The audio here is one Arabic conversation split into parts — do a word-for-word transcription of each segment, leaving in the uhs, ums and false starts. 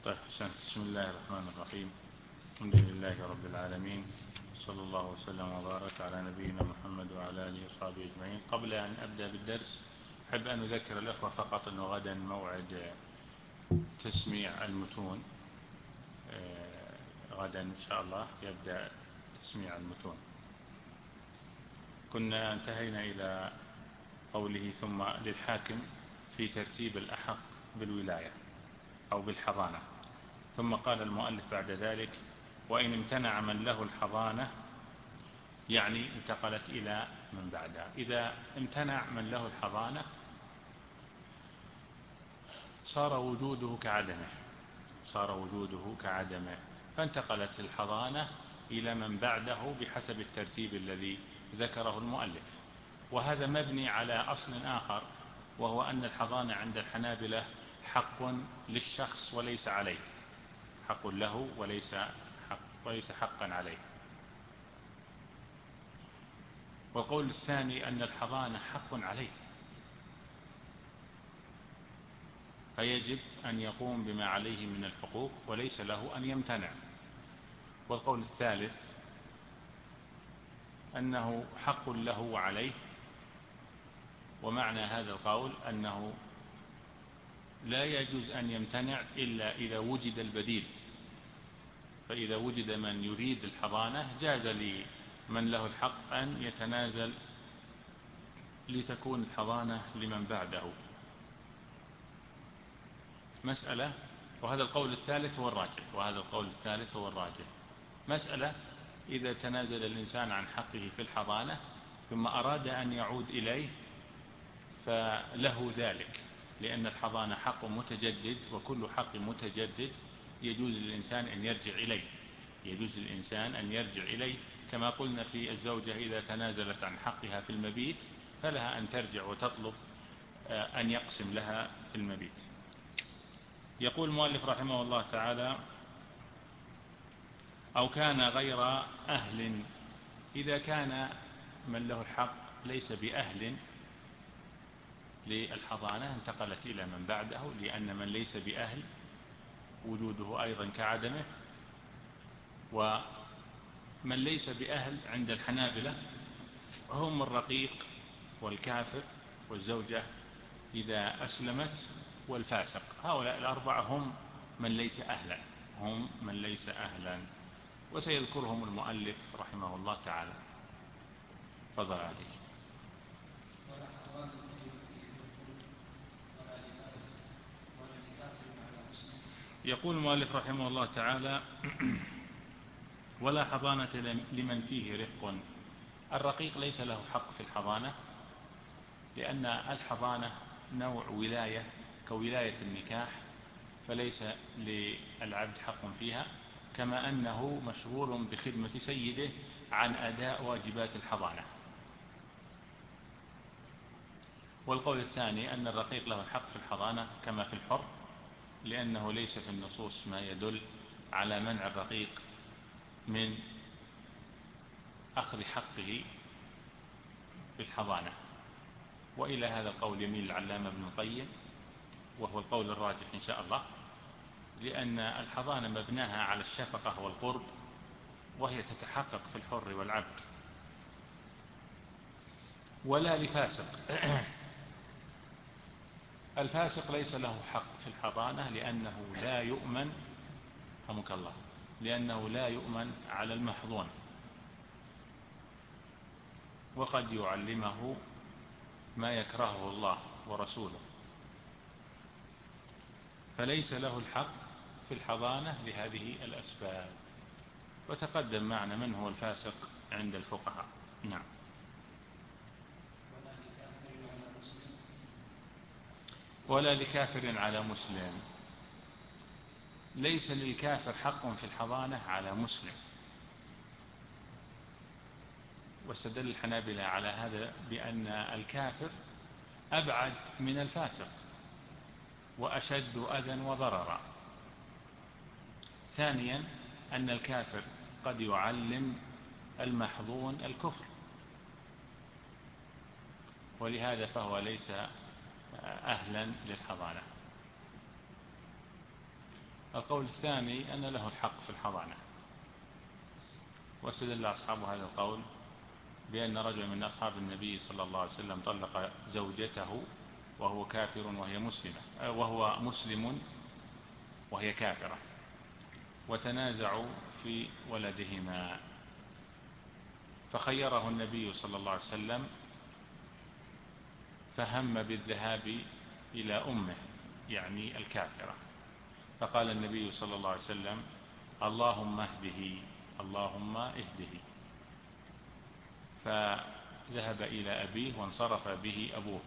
طيب حسن. بسم الله الرحمن الرحيم. الحمد لله رب العالمين، صلى الله وسلم وبارك على نبينا محمد وعلى آله وصحبه أجمعين. قبل أن أبدأ بالدرس أحب أن أذكر الأخوة فقط أنه غدا موعد تسميع المتون، غدا إن شاء الله يبدأ تسميع المتون. كنا انتهينا إلى قوله ثم للحاكم في ترتيب الأحق بالولاية أو بالحضانة، ثم قال المؤلف بعد ذلك: وإن امتنع من له الحضانة، يعني انتقلت إلى من بعدها. إذا امتنع من له الحضانة صار وجوده كعدمه، صار وجوده كعدمه فانتقلت الحضانة إلى من بعده بحسب الترتيب الذي ذكره المؤلف. وهذا مبني على أصل آخر، وهو أن الحضانة عند الحنابلة حق للشخص وليس عليه، حق له وليس حق وليس حقا عليه. والقول الثاني أن الحضانة حق عليه، فيجب أن يقوم بما عليه من الحقوق وليس له أن يمتنع. والقول الثالث أنه حق له وعليه، ومعنى هذا القول أنه لا يجوز أن يمتنع إلا إذا وجد البديل، فإذا وجد من يريد الحضانة جاز لمن له الحق أن يتنازل لتكون الحضانة لمن بعده. مسألة، وهذا القول الثالث هو الراجح، وهذا القول الثالث هو الراجح. مسألة: إذا تنازل الإنسان عن حقه في الحضانة ثم أراد أن يعود إليه فله ذلك، لأن الحضانة حق متجدد، وكل حق متجدد يجوز للإنسان أن يرجع إليه، يجوز للإنسان أن يرجع إليه. كما قلنا في الزوجة إذا تنازلت عن حقها في المبيت فلها أن ترجع وتطلب أن يقسم لها في المبيت. يقول المؤلف رحمه الله تعالى: أو كان غير أهل. إذا كان من له الحق ليس بأهل للحضانة انتقلت إلى من بعده، لأن من ليس بأهل وجوده أيضا كعدمه. ومن ليس بأهل عند الحنابلة هم الرقيق والكافر والزوجة إذا أسلمت والفاسق. هؤلاء الأربعة هم من ليس أهلا، هم من ليس أهلا، وسيذكرهم المؤلف رحمه الله تعالى. فضل عليه. يقول المؤلف رحمه الله تعالى: ولا حضانة لمن فيه رق. الرقيق ليس له حق في الحضانة، لأن الحضانة نوع ولاية كولاية النكاح، فليس للعبد حق فيها، كما أنه مشغول بخدمة سيده عن أداء واجبات الحضانة. والقول الثاني أن الرقيق له الحق في الحضانة كما في الحر، لأنه ليس في النصوص ما يدل على منع الرقيق من أخذ حقه في الحضانة. وإلى هذا القول يميل العلامة ابن القيم، وهو القول الراجح إن شاء الله، لأن الحضانة مبناها على الشفقة والقرب، وهي تتحقق في الحر والعبد. ولا لفاسق. الفاسق ليس له حق في الحضانة لأنه لا يؤمن، رحمك الله، لأنه لا يؤمن على المحظون، وقد يعلمه ما يكرهه الله ورسوله، فليس له الحق في الحضانة لهذه الأسباب. وتقدم معنا من هو الفاسق عند الفقهاء. نعم. ولا لكافر على مسلم. ليس للكافر حق في الحضانة على مسلم. واستدل الحنابلة على هذا بأن الكافر أبعد من الفاسق وأشد أذى وضررا. ثانيا أن الكافر قد يعلم المحظون الكفر، ولهذا فهو ليس أهلا للحضانة. القول الثاني أن له الحق في الحضانة، واستدل أصحاب هذا القول بأن رجل من أصحاب النبي صلى الله عليه وسلم طلق زوجته وهو كافر وهي مسلمة وهو مسلم وهي كافرة، وتنازعوا في ولدهما، فخيره النبي صلى الله عليه وسلم، فهم بالذهاب إلى أمه يعني الكافرة، فقال النبي صلى الله عليه وسلم: اللهم اهده اللهم اهده، فذهب إلى أبيه وانصرف به أبوه.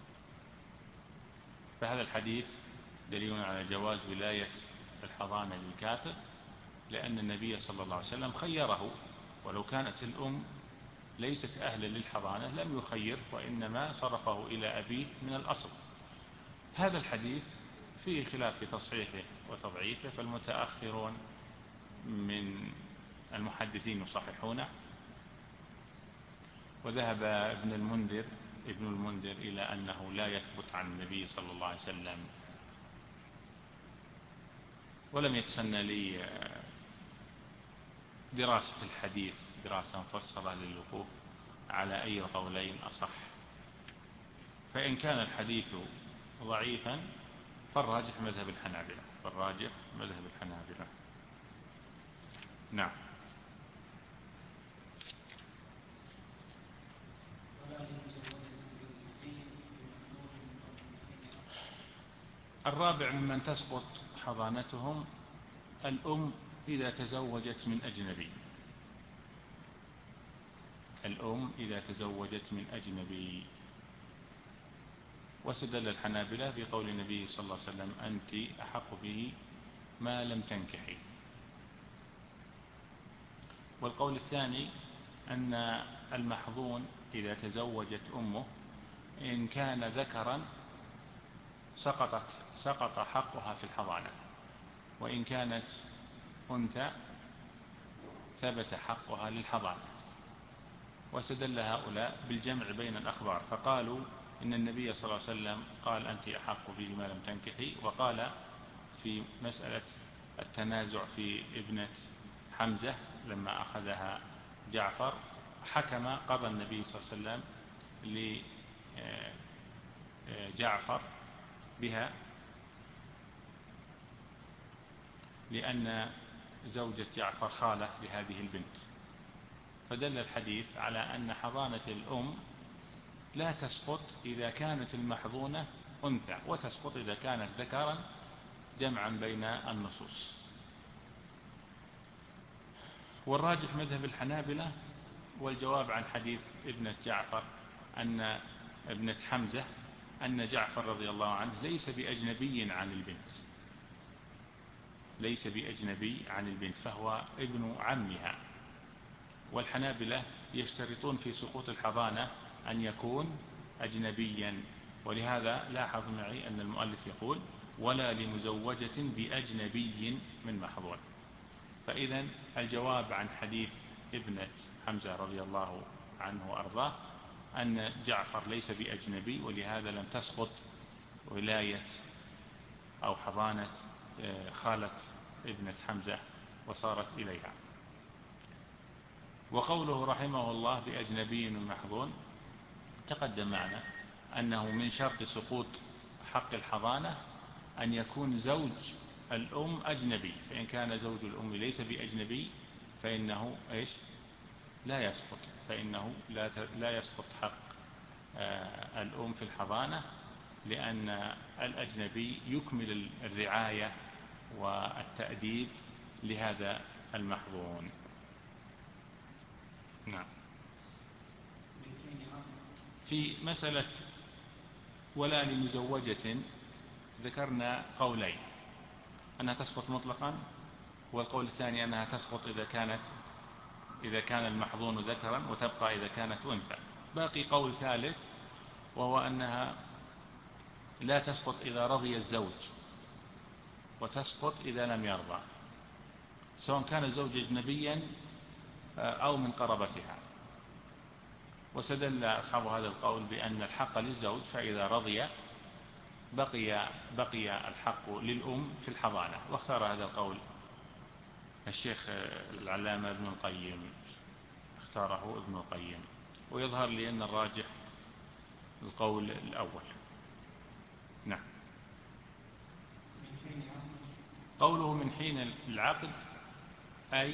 فهذا الحديث دليل على جواز ولاية الحضانة للكافر، لأن النبي صلى الله عليه وسلم خيره، ولو كانت الأم ليست أهلا للحضانة لم يخير، وإنما صرفه إلى أبيه من الأصل. هذا الحديث فيه خلاف في تصحيحه وتضعيفه، فالمتأخرون من المحدثين يصححونه، وذهب ابن المنذر ابن المنذر إلى أنه لا يثبت عن النبي صلى الله عليه وسلم، ولم يتسنى لي دراسة الحديث دراسة مفصلة للوقوف على أي قولين أصح. فإن كان الحديث ضعيفا فالراجح مذهب الحنابلة فالراجح مذهب الحنابلة نعم. الرابع ممن تسقط حضانتهم الأم إذا تزوجت من أجنبي الأم إذا تزوجت من أجنبي واستدل الحنابلة بقول النبي صلى الله عليه وسلم: أنت أحق به ما لم تنكحي. والقول الثاني أن المحظون إذا تزوجت أمه إن كان ذكرا سقطت سقط حقها في الحضانة، وإن كانت أنثى ثبت حقها للحضانة. واستدل هؤلاء بالجمع بين الأخبار، فقالوا إن النبي صلى الله عليه وسلم قال: أنت أحق به ما لم تنكحي، وقال في مسألة التنازع في ابنة حمزة لما أخذها جعفر حكم قضى النبي صلى الله عليه وسلم لجعفر بها لأن زوجة جعفر خالة لهذه البنت. فدل الحديث على أن حضانة الأم لا تسقط إذا كانت المحظونة أنثى، وتسقط إذا كانت ذكرا، جمعا بين النصوص. والراجح مذهب الحنابلة، والجواب عن حديث ابنة جعفر أن ابنة حمزة أن جعفر رضي الله عنه ليس بأجنبي عن البنت ليس بأجنبي عن البنت فهو ابن عمها. والحنابلة يشترطون في سقوط الحضانة أن يكون أجنبيا، ولهذا لاحظ معي أن المؤلف يقول: ولا لمزوجة بأجنبي من محظون. فإذا الجواب عن حديث ابنة حمزة رضي الله عنه وأرضاه أن جعفر ليس بأجنبي، ولهذا لم تسقط ولاية أو حضانة خالة ابنة حمزة وصارت إليها. وقوله رحمه الله بأجنبي من محظون تقدم معنا أنه من شرط سقوط حق الحضانة أن يكون زوج الأم أجنبي، فإن كان زوج الأم ليس بأجنبي فإنه إيش لا يسقط فإنه لا لا يسقط حق الأم في الحضانة، لأن الأجنبي يكمل الرعاية والتأديب لهذا المحظون. نعم. في مسألة ولا لمزوجة ذكرنا قولين: أنها تسقط مطلقا، والقول الثاني أنها تسقط إذا كانت إذا كان المحظون ذكرا، وتبقى إذا كانت أنثى. باقي قول ثالث، وهو أنها لا تسقط إذا رضي الزوج، وتسقط إذا لم يرضى، سواء كان الزوج أجنبيا أو من قرابتها. وسدل أصحاب هذا القول بأن الحق للزوج، فإذا رضي بقي بقي الحق للأم في الحضانة. واختار هذا القول الشيخ العلامة ابن القيم، اختاره ابن القيم، ويظهر لي أن الراجح القول الأول. نعم. قوله من حين العقد أي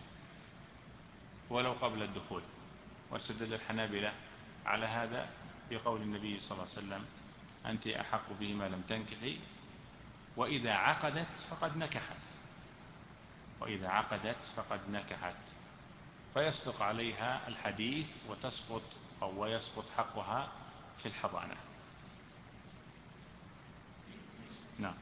ولو قبل الدخول، واستدل الحنابلة على هذا بقول النبي صلى الله عليه وسلم أنت أحق به ما لم تنكحي، وإذا عقدت فقد نكحت، وإذا عقدت فقد نكحت، فيصدق عليها الحديث وتسقط أو ويسقط حقها في الحضانة. نعم.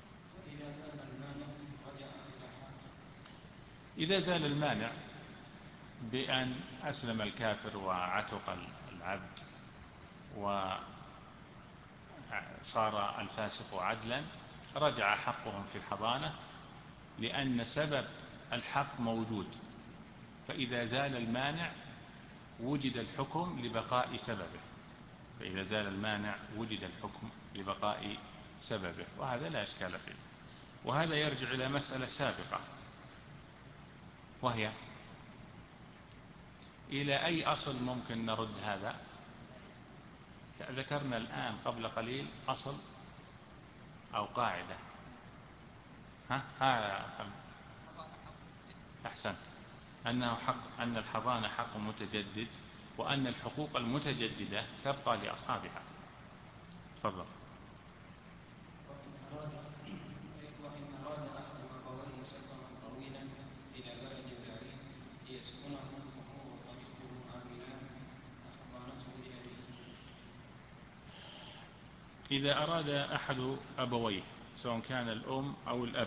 إذا زال المانع بأن أسلم الكافر وعتق العبد وصار الفاسق عدلا، رجع حقهم في الحضانة، لأن سبب الحق موجود، فإذا زال المانع وجد الحكم لبقاء سببه، فإذا زال المانع وجد الحكم لبقاء سببه، وهذا لا إشكال فيه. وهذا يرجع إلى مسألة سابقة، وهي إلى أي أصل ممكن نرد هذا؟ ذكرنا الآن قبل قليل أصل أو قاعدة. ها ها أحسنت، أنه حق، أن الحضانة حق متجدد، وأن الحقوق المتجددة تبقى لأصحابها. تفضل. إذا أراد أحد أبويه سواء كان الأم أو الأب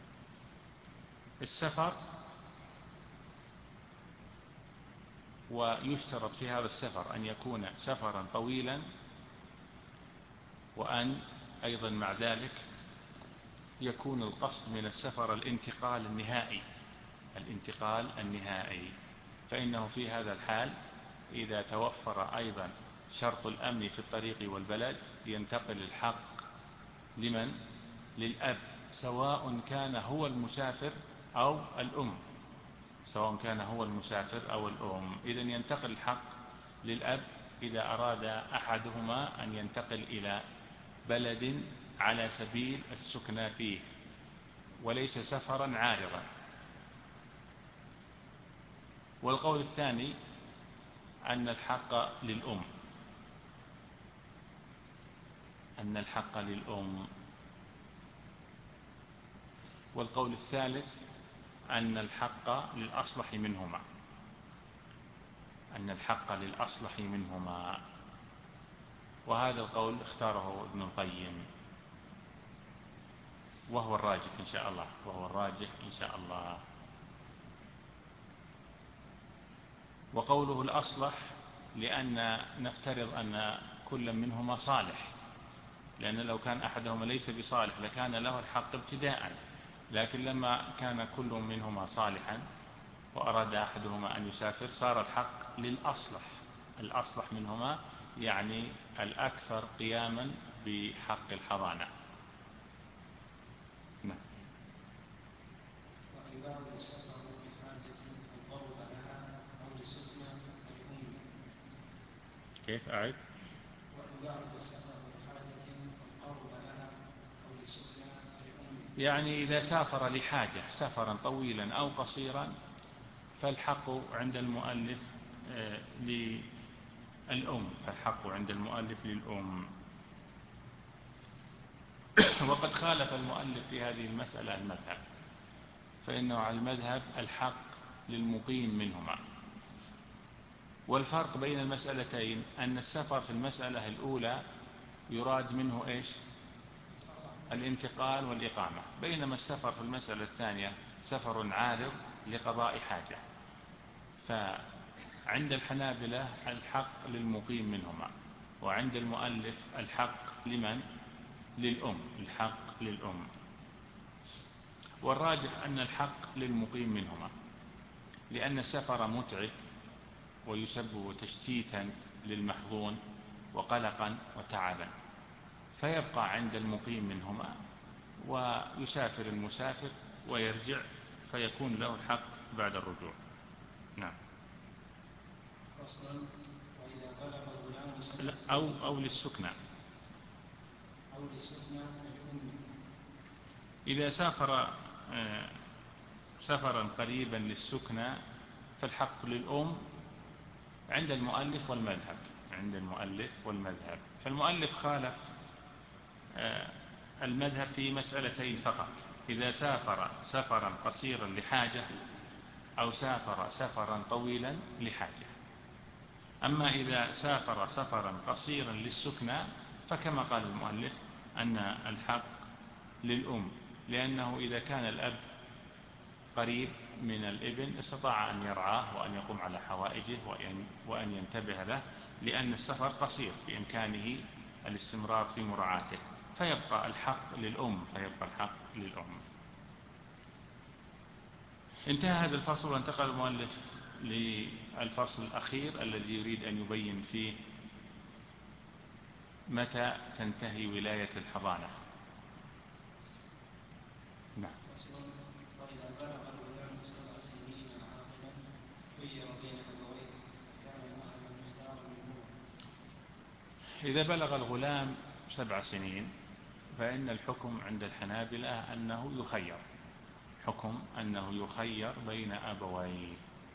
السفر، ويشترط في هذا السفر أن يكون سفرا طويلا، وأن أيضا مع ذلك يكون القصد من السفر الانتقال النهائي، الانتقال النهائي، فإنه في هذا الحال إذا توفر أيضا شرط الأمن في الطريق والبلد ينتقل الحق لمن؟ للأب، سواء كان هو المسافر أو الأم، سواء كان هو المسافر أو الأم. إذن ينتقل الحق للأب إذا أراد أحدهما أن ينتقل إلى بلد على سبيل السكنى فيه وليس سفرا عارضا. والقول الثاني أن الحق للأم، أن الحق للأم. والقول الثالث أن الحق للأصلح منهما، أن الحق للأصلح منهما. وهذا القول اختاره ابن القيم، وهو الراجح إن شاء الله، وهو الراجح إن شاء الله. وقوله الأصلح لأن نفترض أن كل منهما صالح، لأن لو كان أحدهما ليس بصالح لكان له الحق ابتداء، لكن لما كان كل منهما صالحا وأراد أحدهما أن يسافر صار الحق للأصلح، الأصلح منهما يعني الأكثر قياما بحق الحضانة. نعم. كيف أعيد؟ يعني إذا سافر لحاجة سفرا طويلا أو قصيرا فالحق عند المؤلف للأم، فالحق عند المؤلف للأم. وقد خالف المؤلف في هذه المسألة المذهب، فإنه على المذهب الحق للمقيم منهما. والفرق بين المسألتين أن السفر في المسألة الأولى يراد منه إيش؟ الانتقال والإقامة، بينما السفر في المسألة الثانية سفر عارض لقضاء حاجة. فعند الحنابلة الحق للمقيم منهما، وعند المؤلف الحق لمن؟ للأم، الحق للأم. والراجح أن الحق للمقيم منهما، لأن السفر متعب ويسبب تشتيتا للمحظون وقلقا وتعبا، فيبقى عند المقيم منهما، ويسافر المسافر ويرجع، فيكون له الحق بعد الرجوع. نعم. أو أو للسكنى أو للسكنى إذا سافر سفرا قريبا للسكنى فالحق للأم عند المؤلف والمذهب عند المؤلف والمذهب فالمؤلف خالف المذهب في مسألتين فقط: إذا سافر سفرا قصيرا لحاجة أو سافر سفرا طويلا لحاجة. أما إذا سافر سفرا قصيرا للسكنى فكما قال المؤلف أن الحق للأم، لأنه إذا كان الأب قريب من الابن استطاع أن يرعاه وأن يقوم على حوائجه وأن ينتبه له، لأن السفر قصير بإمكانه الاستمرار في مراعاته، فيبقى الحق للأم فيبقى الحق للأم. انتهى هذا الفصل وانتقل المؤلف للفصل الأخير الذي يريد أن يبين فيه متى تنتهي ولاية الحضانة. نعم. إذا بلغ الغلام سبع سنين فإن الحكم عند الحنابلة أنه يخير حكم أنه يخير بين أبوين.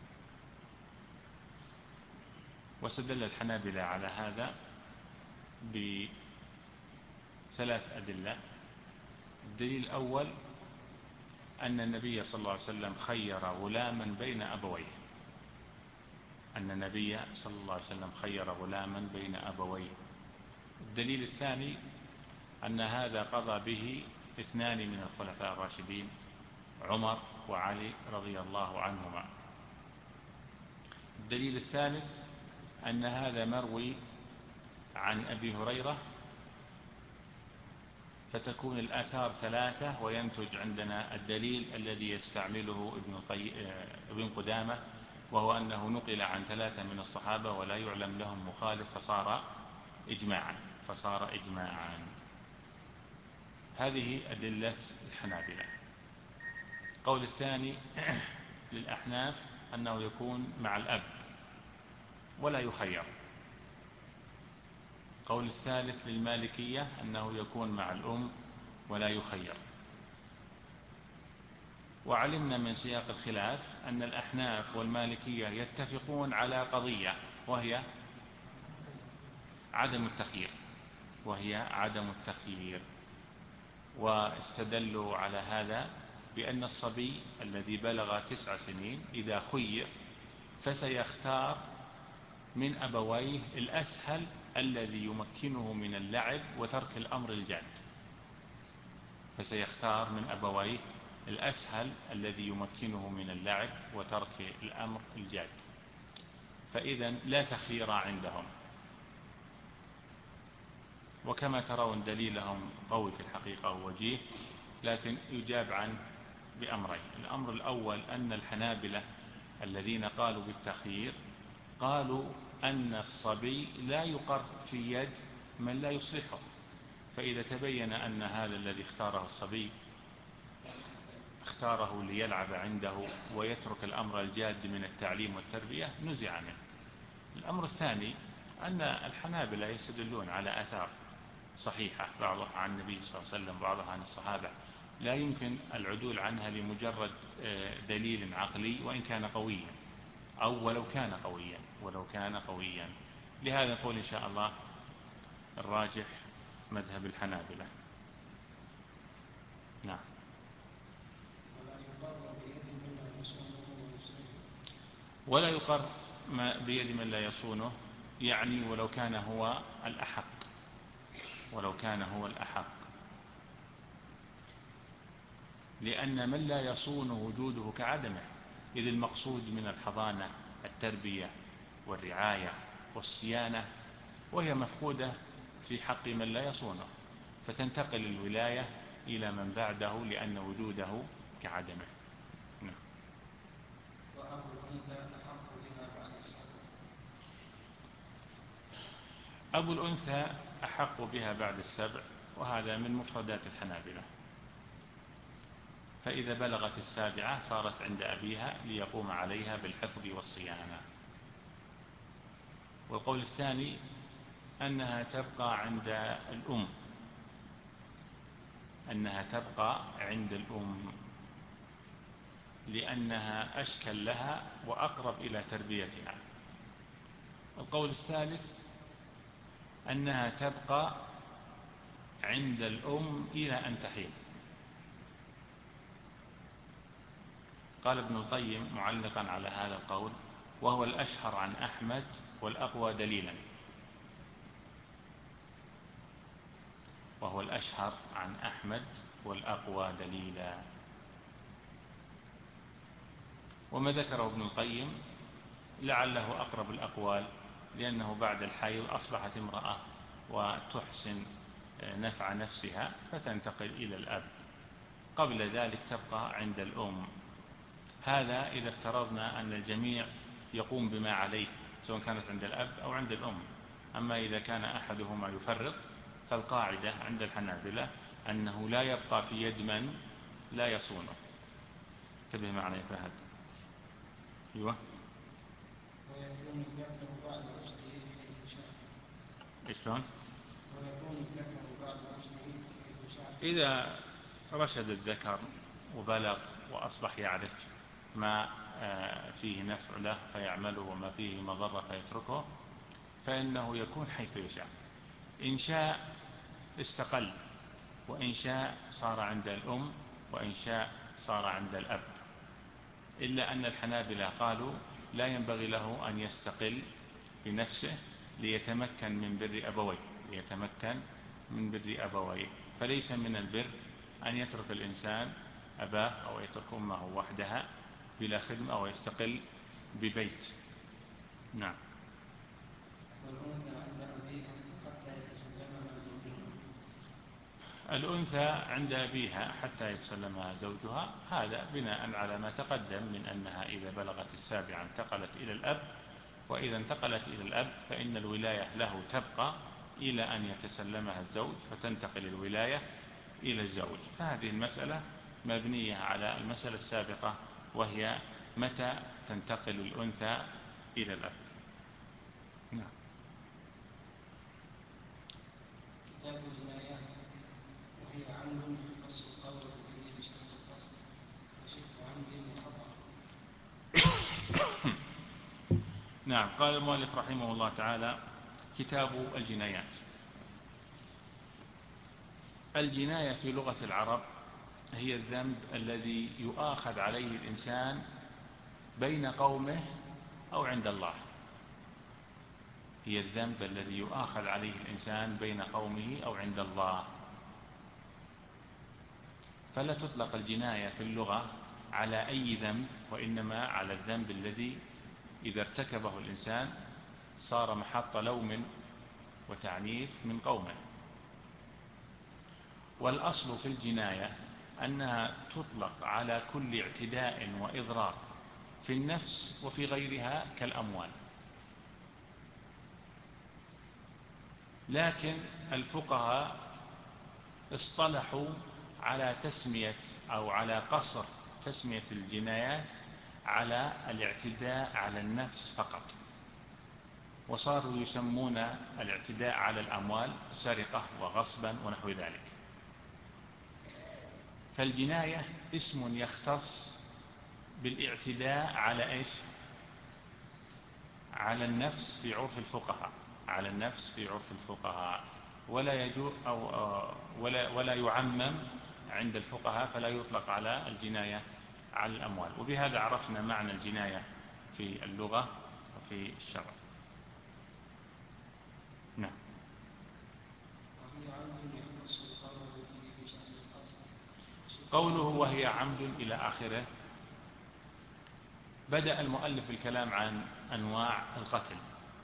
واستدل الحنابلة على هذا بثلاث أدلة. الدليل الأول أن النبي صلى الله عليه وسلم خير غلاما بين أبويه أن النبي صلى الله عليه وسلم خير غلاما بين أبويه. الدليل الثاني أن هذا قضى به اثنان من الخلفاء الراشدين عمر وعلي رضي الله عنهما. الدليل الثالث أن هذا مروي عن أبي هريرة، فتكون الآثار ثلاثة وينتج عندنا الدليل الذي يستعمله ابن قدامة، وهو أنه نقل عن ثلاثة من الصحابة ولا يعلم لهم مخالف فصار إجماعا فصار إجماعا. هذه أدلة الحنابلة. القول الثاني للأحناف أنه يكون مع الأب ولا يخير. القول الثالث للمالكية أنه يكون مع الأم ولا يخير. وعلمنا من سياق الخلاف أن الأحناف والمالكية يتفقون على قضية وهي عدم التخيير وهي عدم التخيير واستدلوا على هذا بأن الصبي الذي بلغ تسع سنين إذا خير فسيختار من أبويه الأسهل الذي يمكنه من اللعب وترك الأمر الجاد فسيختار من أبويه الأسهل الذي يمكنه من اللعب وترك الأمر الجاد. فإذا لا تخيير عندهم. وكما ترون دليلهم قوي في الحقيقة ووجيه، لكن يجاب عنه بأمرين. الأمر الأول أن الحنابلة الذين قالوا بالتخيير قالوا أن الصبي لا يقر في يد من لا يصلحه، فإذا تبين أن هذا الذي اختاره الصبي اختاره ليلعب عنده ويترك الأمر الجاد من التعليم والتربية نزع منه. الأمر الثاني أن الحنابلة يستدلون على آثار صحيحة بعضها عن النبي صلى الله عليه وسلم بعضها عن الصحابة لا يمكن العدول عنها لمجرد دليل عقلي وإن كان قويا أو ولو كان قويا ولو كان قويا لهذا نقول إن شاء الله الراجح مذهب الحنابلة. نعم. ولا يقر بيد من لا يصونه، يعني ولو كان هو الأحق ولو كان هو الأحق لأن من لا يصون وجوده كعدمه، إذ المقصود من الحضانة التربية والرعاية والصيانة، وهي مفقودة في حق من لا يصونه، فتنتقل الولاية إلى من بعده لأن وجوده كعدمه. نعم. أبو الأنثى أحق بها بعد السبع وهذا من مفردات الحنابلة. فإذا بلغت السابعة صارت عند أبيها ليقوم عليها بالحفظ والصيانة. والقول الثاني أنها تبقى عند الأم، أنها تبقى عند الأم لأنها أشكل لها وأقرب إلى تربيتها. القول الثالث أنها تبقى عند الأم إلى أن تحيض. قال ابن القيم معلقا على هذا القول: وهو الأشهر عن أحمد والأقوى دليلا. وهو الأشهر عن أحمد والأقوى دليلا. وما ذكره ابن القيم لعله أقرب الأقوال، لأنه بعد الحيض أصبحت امرأة وتحسن نفع نفسها فتنتقل إلى الأب، قبل ذلك تبقى عند الأم. هذا إذا افترضنا أن الجميع يقوم بما عليه سواء كانت عند الأب أو عند الأم. أما إذا كان أحدهما يفرط فالقاعدة عند الحنابلة أنه لا يبقى في يد من لا يصونه. انتبه معنا يا فهد. أيوة. ويكون الذكر بعد رشده كيف شاء. إيش شلون؟ ويكون الذكر بعد رشده كيف شاء. إذا رشد الذكر وبلغ وأصبح يعرف ما فيه نفع له فيعمله وما فيه مضرة فيتركه، فإنه يكون حيث يشاء. إن شاء استقل، وإن شاء صار عند الأم، وإن شاء صار عند الأب. إلا أن الحنابلة قالوا لا ينبغي له أن يستقل بنفسه ليتمكن من بر أبويه ليتمكن من بر أبويه فليس من البر أن يترك الإنسان أباه أو يترك أمه وحدها بلا خدمة أو يستقل ببيت. نعم. الأنثى عند أبيها حتى يتسلمها زوجها، هذا بناء على ما تقدم من أنها إذا بلغت السابعة انتقلت إلى الأب، وإذا انتقلت إلى الأب فإن الولاية له تبقى إلى أن يتسلمها الزوج فتنتقل الولاية إلى الزوج. فهذه المسألة مبنية على المسألة السابقة، وهي متى تنتقل الأنثى إلى الأب. نعم. كتاب الجنايات وهي عمد يخص القول به بشرط القصد وشبه عمد خطأ. نعم. قال المؤلف رحمه الله تعالى: كتاب الجنايات. الجناية في لغة العرب هي الذنب الذي يؤاخذ عليه الإنسان بين قومه أو عند الله. هي الذنب الذي يؤاخذ عليه الإنسان بين قومه أو عند الله. فلا تطلق الجناية في اللغة على أي ذنب، وإنما على الذنب الذي إذا ارتكبه الإنسان صار محط لوم وتعنيف من قومه. والأصل في الجناية أنها تطلق على كل اعتداء وإضرار في النفس وفي غيرها كالأموال. لكن الفقهاء اصطلحوا على تسمية أو على قصر تسمية الجنايات على الاعتداء على النفس فقط، وصاروا يسمون الاعتداء على الأموال سرقة وغصبا ونحو ذلك. فالجناية اسم يختص بالاعتداء على إيش؟ على النفس في عرف الفقهاء على النفس في عرف الفقهاء ولا يجوز أو ولا ولا يعمم عند الفقهاء، فلا يطلق على الجناية على الأموال. وبهذا عرفنا معنى الجناية في اللغة وفي الشرع. نعم. قوله وهي عمد إلى آخره، بدأ المؤلف الكلام عن أنواع القتل،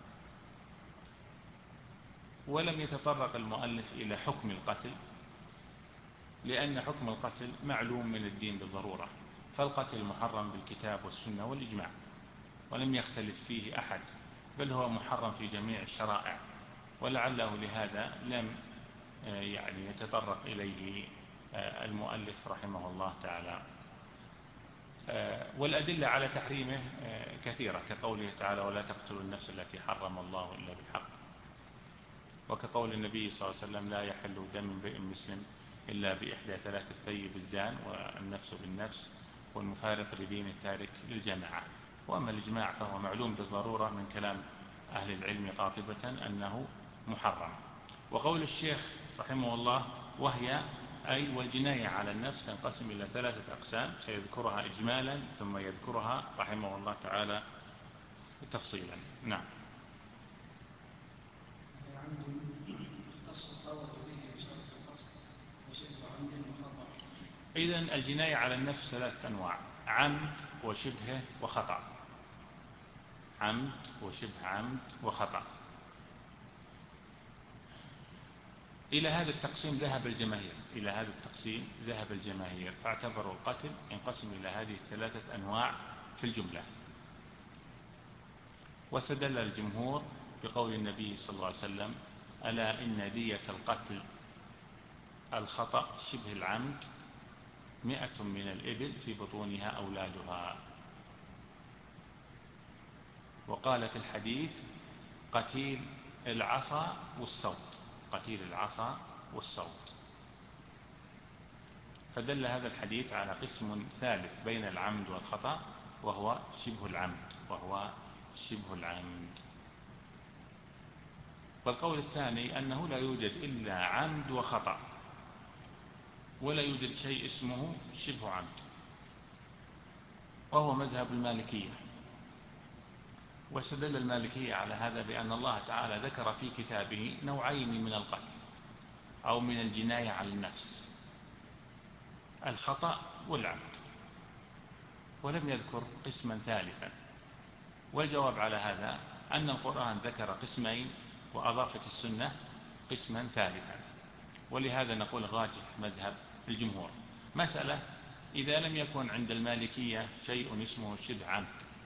ولم يتطرق المؤلف إلى حكم القتل، لأن حكم القتل معلوم من الدين بالضرورة. فالقتل محرم بالكتاب والسنة والإجماع، ولم يختلف فيه أحد، بل هو محرم في جميع الشرائع. ولعله لهذا لم يعني يتطرق إليه المؤلف رحمه الله تعالى. والأدلة على تحريمه كثيرة، كقوله تعالى ولا تقتلوا النفس التي حرم الله إلا بالحق، وكقول النبي صلى الله عليه وسلم لا يحل دم امرئ مسلم إلا بإحدى ثلاث: الثيب الزان، والنفس بالنفس، والمفارق لدين التارك للجماعة. وأما الإجماع فهو معلوم بالضرورة من كلام أهل العلم قاطبة أنه محرم. وقول الشيخ رحمه الله وهي أي والجناية على النفس تنقسم إلى ثلاثة أقسام، سيذكرها إجمالا ثم يذكرها رحمه الله تعالى تفصيلا. نعم. إذن الجناية على النفس ثلاثة أنواع: عمد وشبهه وخطأ. عمد وشبه عمد وخطأ. إلى هذا التقسيم ذهب الجماهير إلى هذا التقسيم ذهب الجماهير فاعتبروا القتل ينقسم إلى هذه الثلاثة أنواع في الجملة. واستدل الجمهور بقول النبي صلى الله عليه وسلم ألا إن دية القتل الخطأ شبه العمد مئة من الإبل في بطونها أولادها. وقال في الحديث قتيل العصا والصوت، قتيل العصا والصوت. فدل هذا الحديث على قسم ثالث بين العمد والخطأ وهو شبه العمد وهو شبه العمد. والقول الثاني أنه لا يوجد إلا عمد وخطأ، ولا يوجد شيء اسمه شبه عمد، وهو مذهب المالكية. واستدل المالكية على هذا بأن الله تعالى ذكر في كتابه نوعين من القتل أو من الجناية على النفس: الخطأ والعمد، ولم يذكر قسما ثالثا. والجواب على هذا أن القرآن ذكر قسمين وأضافت السنة قسما ثالثا، ولهذا نقول راجح مذهب الجمهور. مسألة إذا لم يكن عند المالكية شيء اسمه شبه عمد،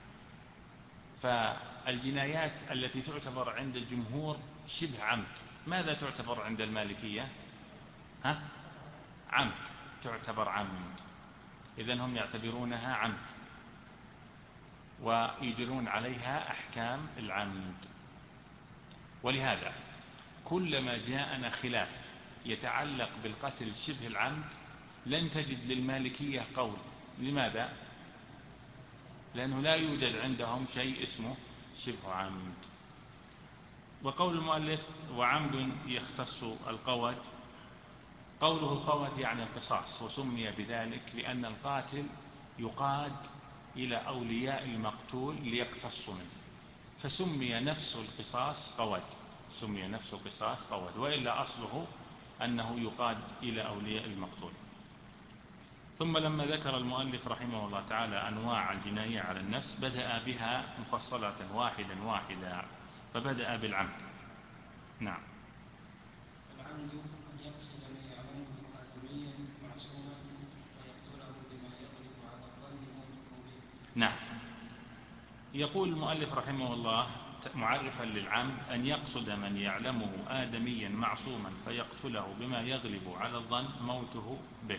فالجنايات التي تعتبر عند الجمهور شبه عمد ماذا تعتبر عند المالكية؟ ها؟ عمد، تعتبر عمد. إذن هم يعتبرونها عمد ويجرون عليها أحكام العمد. ولهذا كلما جاءنا خلاف يتعلق بالقتل شبه العمد لن تجد للمالكية قول. لماذا؟ لأنه لا يوجد عندهم شيء اسمه شبه عمد. وقول المؤلف وعمد يختص القود، قوله قود يعني القصاص، وسمي بذلك لأن القاتل يقاد إلى أولياء المقتول ليقتصوا منه، فسمي نفس القصاص قود، سمي نفس القصاص قود، وإلا أصله أنه يقاد إلى أولياء المقتول. ثم لما ذكر المؤلف رحمه الله تعالى أنواع الجناية على النفس بدأ بها مفصلة واحدا واحدا، فبدأ بالعمد. نعم. العمد أن يقصد من يعمله آدميا معصوما فيقتله بما يغلب على الظن موته به. نعم. يقول المؤلف رحمه الله معرفا للعمد أن يقصد من يعلمه آدميا معصوما فيقتله بما يغلب على الظن موته به.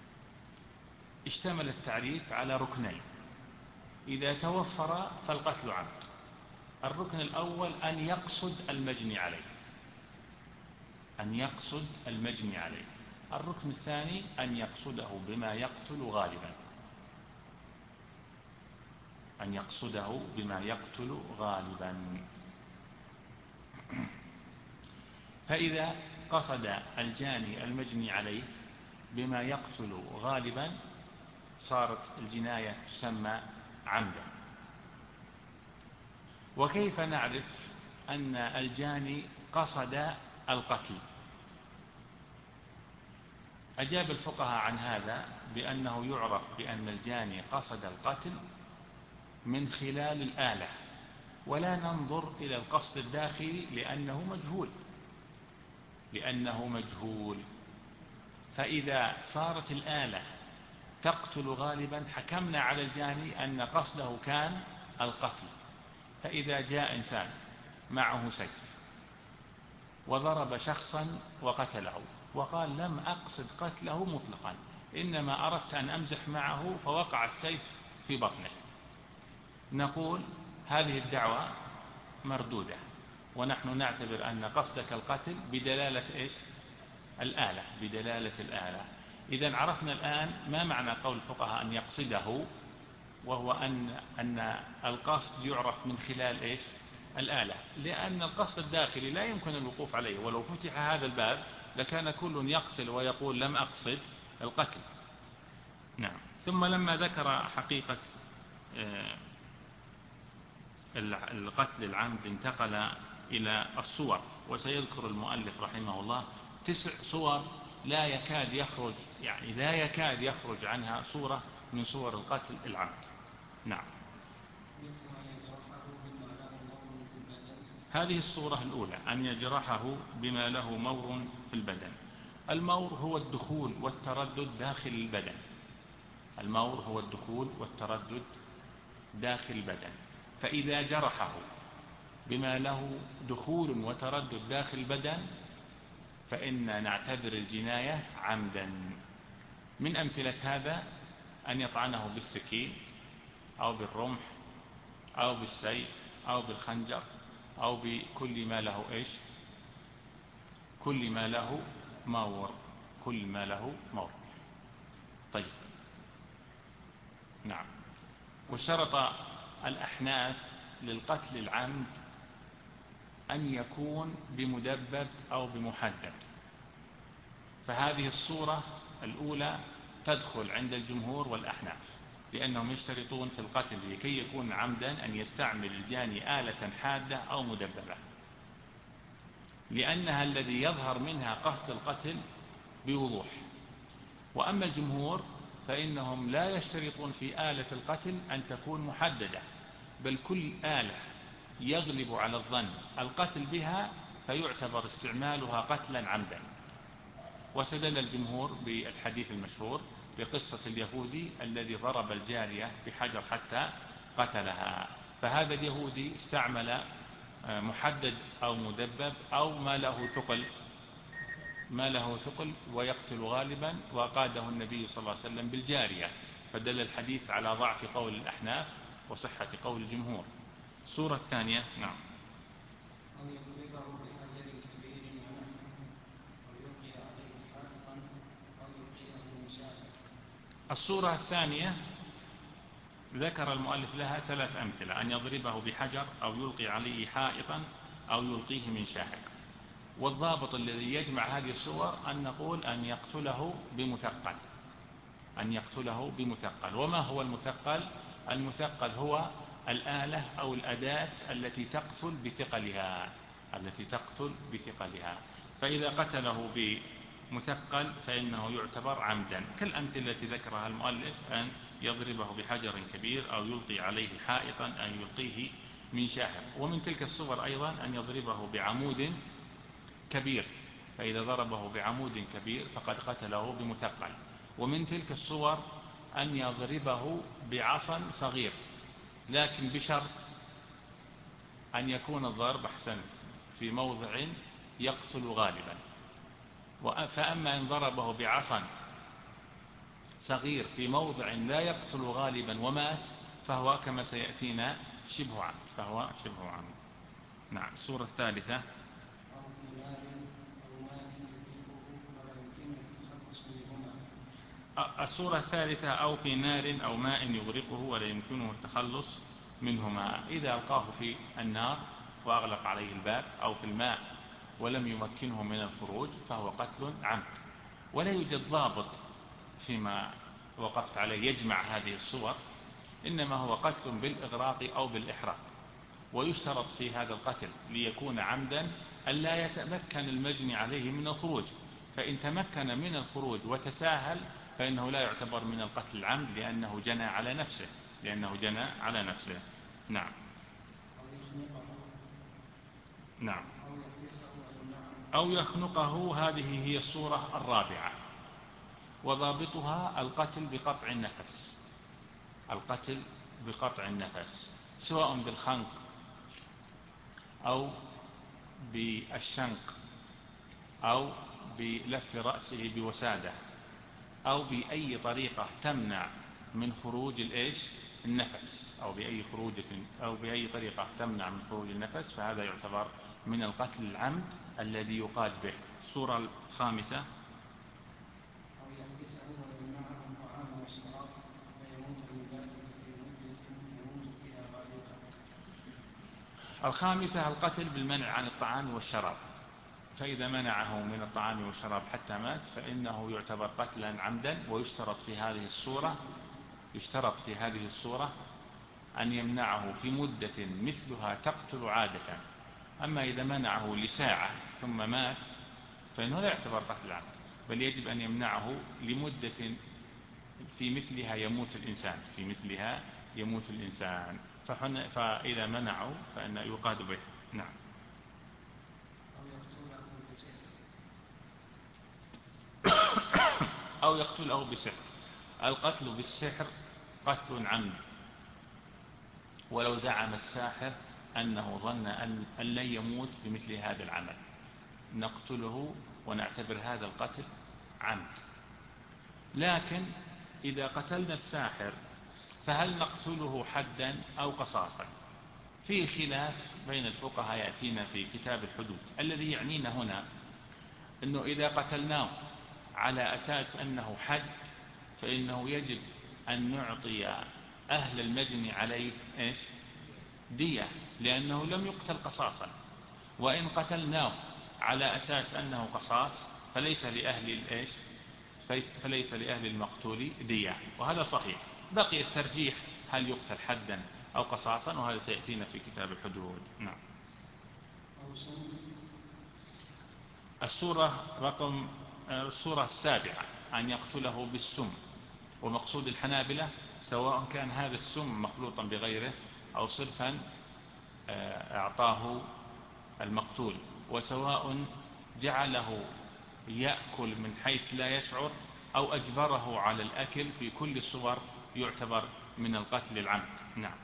اشتمل التعريف على ركنين إذا توفر فالقتل عمد. الركن الأول أن يقصد المجني عليه، أن يقصد المجني عليه. الركن الثاني أن يقصده بما يقتل غالبا، أن يقصده بما يقتل غالبا. فإذا قصد الجاني المجني عليه بما يقتل غالبا صارت الجناية تسمى عمدا. وكيف نعرف أن الجاني قصد القتل؟ أجاب الفقهاء عن هذا بأنه يعرف بأن الجاني قصد القتل من خلال الآلة، ولا ننظر إلى القصد الداخلي لأنه مجهول لأنه مجهول فإذا صارت الآلة تقتل غالبا حكمنا على الجاني أن قصده كان القتل. فإذا جاء إنسان معه سيف وضرب شخصا وقتله وقال لم أقصد قتله مطلقا، إنما أردت أن أمزح معه فوقع السيف في بطنه، نقول هذه الدعوة مردودة، ونحن نعتبر أن قصدك القتل بدلالة إيش؟ الآلة، بدلالة الآلة. إذن عرفنا الآن ما معنى قول الفقهاء أن يقصده، وهو أن, أن القصد يعرف من خلال إيش؟ الآلة، لأن القصد الداخلي لا يمكن الوقوف عليه، ولو فتح هذا الباب لكان كل يقتل ويقول لم أقصد القتل. نعم. ثم لما ذكر حقيقة القتل العمد انتقل إلى الصور، وسيذكر المؤلف رحمه الله تسع صور لا يكاد يخرج يعني لا يكاد يخرج عنها صورة من صور القتل العمد. نعم. هذه الصورة الأولى أن يجرحه بما له مور في البدن. المور هو الدخول والتردد داخل البدن. المور هو الدخول والتردد داخل البدن، فإذا جرحه بما له دخول وتردد داخل البدن فإن نعتبر الجناية عمدا. من أمثلة هذا أن يطعنه بالسكين أو بالرمح أو بالسيف أو بالخنجر أو بكل ما له إيش؟ كل ما له مور، كل ما له مور. طيب. نعم. وشرط الأحناف للقتل العمد أن يكون بمدبب أو بمحدد، فهذه الصورة الأولى تدخل عند الجمهور والأحناف، لأنهم يشترطون في القتل لكي يكون عمدا أن يستعمل الجاني آلة حادة أو مدببة، لأنها الذي يظهر منها قصد القتل بوضوح. وأما الجمهور فإنهم لا يشترطون في آلة القتل أن تكون محددة، بل كل آلة يغلب على الظن القتل بها فيعتبر استعمالها قتلا عمدا. واستدل الجمهور بالحديث المشهور بقصة اليهودي الذي ضرب الجارية بحجر حتى قتلها، فهذا اليهودي استعمل محدد أو مدبب أو ما له ثقل ما له ثقل ويقتل غالبا، وقاده النبي صلى الله عليه وسلم بالجارية، فدل الحديث على ضعف قول الأحناف وصحة قول الجمهور. الصورة الثانية. نعم. الصورة الثانية ذكر المؤلف لها ثلاث أمثلة: أن يضربه بحجر أو يلقي عليه حائطا أو يلقيه من شاحق. والضابط الذي يجمع هذه الصور أن نقول أن يقتله بمثقل، أن يقتله بمثقل. وما هو المثقل؟ المثقل هو الآلة أو الأداة التي تقتل بثقلها، التي تقتل بثقلها. فإذا قتله بمثقل فإنه يعتبر عمدا، كالأمثلة التي ذكرها المؤلف: أن يضربه بحجر كبير أو يلقي عليه حائطا أن يلقيه من شاحق. ومن تلك الصور أيضا أن يضربه بعمود كبير، فإذا ضربه بعمود كبير فقد قتله بمثقل. ومن تلك الصور أن يضربه بعصا صغير، لكن بشرط أن يكون الضرب أحسن في موضع يقتل غالبا. فأما إن ضربه بعصا صغير في موضع لا يقتل غالبا ومات فهو كما سيأتينا شبه عمد، فهو شبه عمد. نعم. الصورة الثالثة. الصورة الثالثة: أو في نار أو ماء يغرقه ولا يمكنه التخلص منهما. إذا ألقاه في النار وأغلق عليه الباب أو في الماء ولم يمكنه من الخروج فهو قتل عمد. ولا يوجد ضابط فيما وقفت عليه يجمع هذه الصور، إنما هو قتل بالإغراق أو بالإحراق. ويشترط في هذا القتل ليكون عمدا ألا يتمكن المجني عليه من الخروج، فإن تمكن من الخروج وتساهل فإنه لا يعتبر من القتل العمد، لأنه جنى على نفسه لأنه جنى على نفسه. نعم. نعم. أو يخنقه. هذه هي الصورة الرابعة، وضابطها القتل بقطع النفس، القتل بقطع النفس سواء بالخنق أو بالشنق أو بلف رأسه بوسادة أو بأي طريقة تمنع من خروج الإيش النفس، أو بأي خروجة أو بأي طريقة تمنع من خروج النفس، فهذا يعتبر من القتل العمد الذي يقاد به. الصورة الخامسة أو يحبسه ويمنعه طعام وشراب فيموت من ذلك في مدة يموت فيها غالبا. الخامسة القتل بالمنع عن الطعام والشراب، فإذا منعه من الطعام والشراب حتى مات فإنه يعتبر قتلا عمدا، ويشترط في هذه الصورة يشترط في هذه الصورة أن يمنعه في مدة مثلها تقتل عادة. أما إذا منعه لساعة ثم مات فإنه لا يعتبر قتل عمد، بل يجب أن يمنعه لمدة في مثلها يموت الإنسان في مثلها يموت الإنسان فإذا منعه فإنه يقاد به. نعم. أو يقتله بسحر. القتل بالسحر قتل عمد، ولو زعم الساحر أنه ظن أن لن يموت بمثل هذا العمل نقتله ونعتبر هذا القتل عمد. لكن إذا قتلنا الساحر فهل نقتله حدا أو قصاصا؟ في خلاف بين الفقهاء يأتينا في كتاب الحدود. الذي يعنينا هنا أنه إذا قتلناه على أساس أنه حد فإنه يجب أن نعطي أهل المجني عليه إيش؟ دية، لأنه لم يقتل قصاصا. وإن قتلناه على أساس أنه قصاص فليس لأهل الإيش؟ فليس لأهل المقتول دية، وهذا صحيح. بقي الترجيح هل يقتل حدا أو قصاصا، وهذا سيأتينا في كتاب الحدود. نعم. السورة رقم السورة السابعة أن يقتله بالسم. ومقصود الحنابلة سواء كان هذا السم مخلوطا بغيره أو صرفا أعطاه المقتول، وسواء جعله يأكل من حيث لا يشعر أو أجبره على الأكل، في كل الصور يعتبر من القتل العمد. نعم.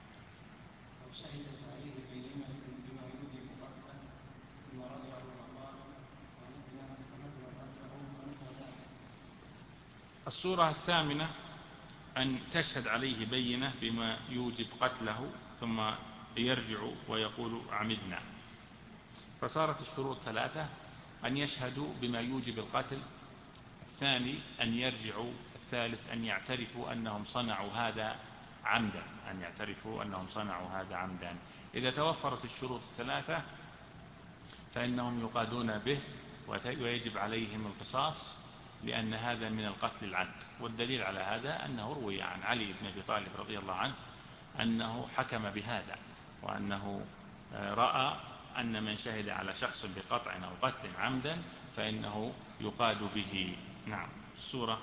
الصورة الثامنة أن تشهد عليه بينة بما يوجب قتله ثم يرجع ويقول عمدنا. فصارت الشروط ثلاثة: أن يشهدوا بما يوجب القتل، الثاني أن يرجعوا، الثالث أن يعترفوا أنهم صنعوا هذا عمدا أن يعترفوا أنهم صنعوا هذا عمدا. إذا توفرت الشروط الثلاثة فإنهم يقادون به ويجب عليهم القصاص، لأن هذا من القتل العمد. والدليل على هذا أنه روي عن علي بن أبي طالب رضي الله عنه أنه حكم بهذا، وأنه رأى أن من شهد على شخص بقطع أو قتل عمدا فإنه يقاد به. نعم. السورة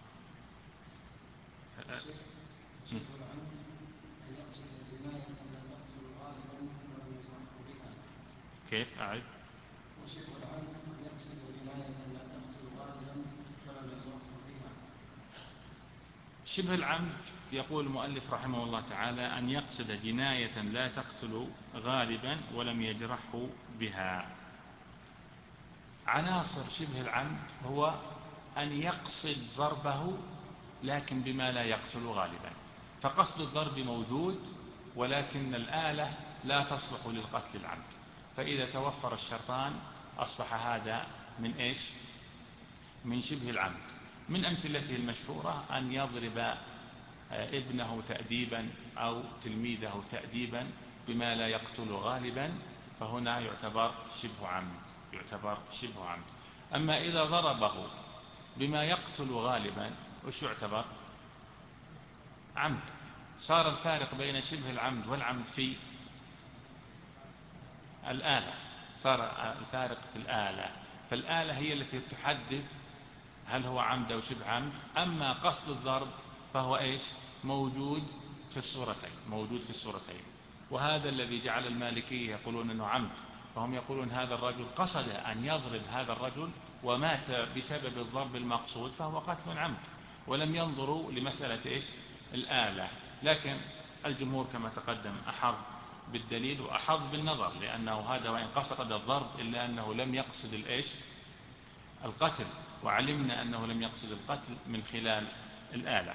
كيف أعد؟ شبه العمد يقول المؤلف رحمه الله تعالى أن يقصد جناية لا تقتل غالبا ولم يجرحه بها. عناصر شبه العمد هو أن يقصد ضربه لكن بما لا يقتل غالبا، فقصد الضرب موجود ولكن الآلة لا تصلح للقتل العمد. فإذا توفر الشرطان أصبح هذا من إيش؟ من شبه العمد. من أمثلته المشهورة أن يضرب ابنه تأديبا أو تلميذه تأديبا بما لا يقتل غالبا، فهنا يعتبر شبه عمد يعتبر شبه عمد. أما إذا ضربه بما يقتل غالبا وش يعتبر؟ عمد. صار الفارق بين شبه العمد والعمد في الآلة، صار الفارق في الآلة، فالآلة هي التي تحدد هل هو عمد أو شبه عمد. أما قصد الضرب فهو إيش؟ موجود في الصورتين موجود في الصورتين وهذا الذي جعل المالكية يقولون أنه عمد، فهم يقولون هذا الرجل قصد أن يضرب هذا الرجل ومات بسبب الضرب المقصود فهو قتل عمد، ولم ينظروا لمسألة إيش؟ الآلة. لكن الجمهور كما تقدم أحظ بالدليل وأحظ بالنظر، لأنه هذا وإن قصد الضرب إلا أنه لم يقصد الإيش؟ القتل، وعلمنا أنه لم يقصد القتل من خلال الآلة.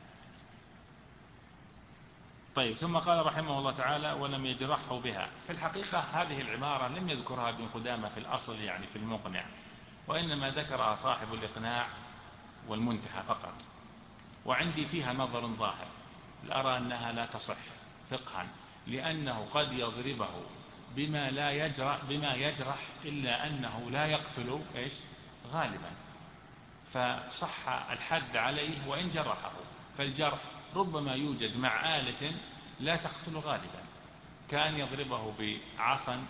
طيب، ثم قال رحمه الله تعالى ولم يجرحه بها. في الحقيقة هذه العبارة لم يذكرها ابن قدامة في الأصل يعني في المقنع، وإنما ذكرها صاحب الإقناع والمنتهى فقط، وعندي فيها نظر ظاهر، أرى أنها لا تصح فقها، لأنه قد يضربه بما لا يجرح بما يجرح إلا أنه لا يقتل إيش غالبا، فصح الحد عليه وإن جرحه. فالجرح ربما يوجد مع آلة لا تقتل غالبا، كان يضربه بعصا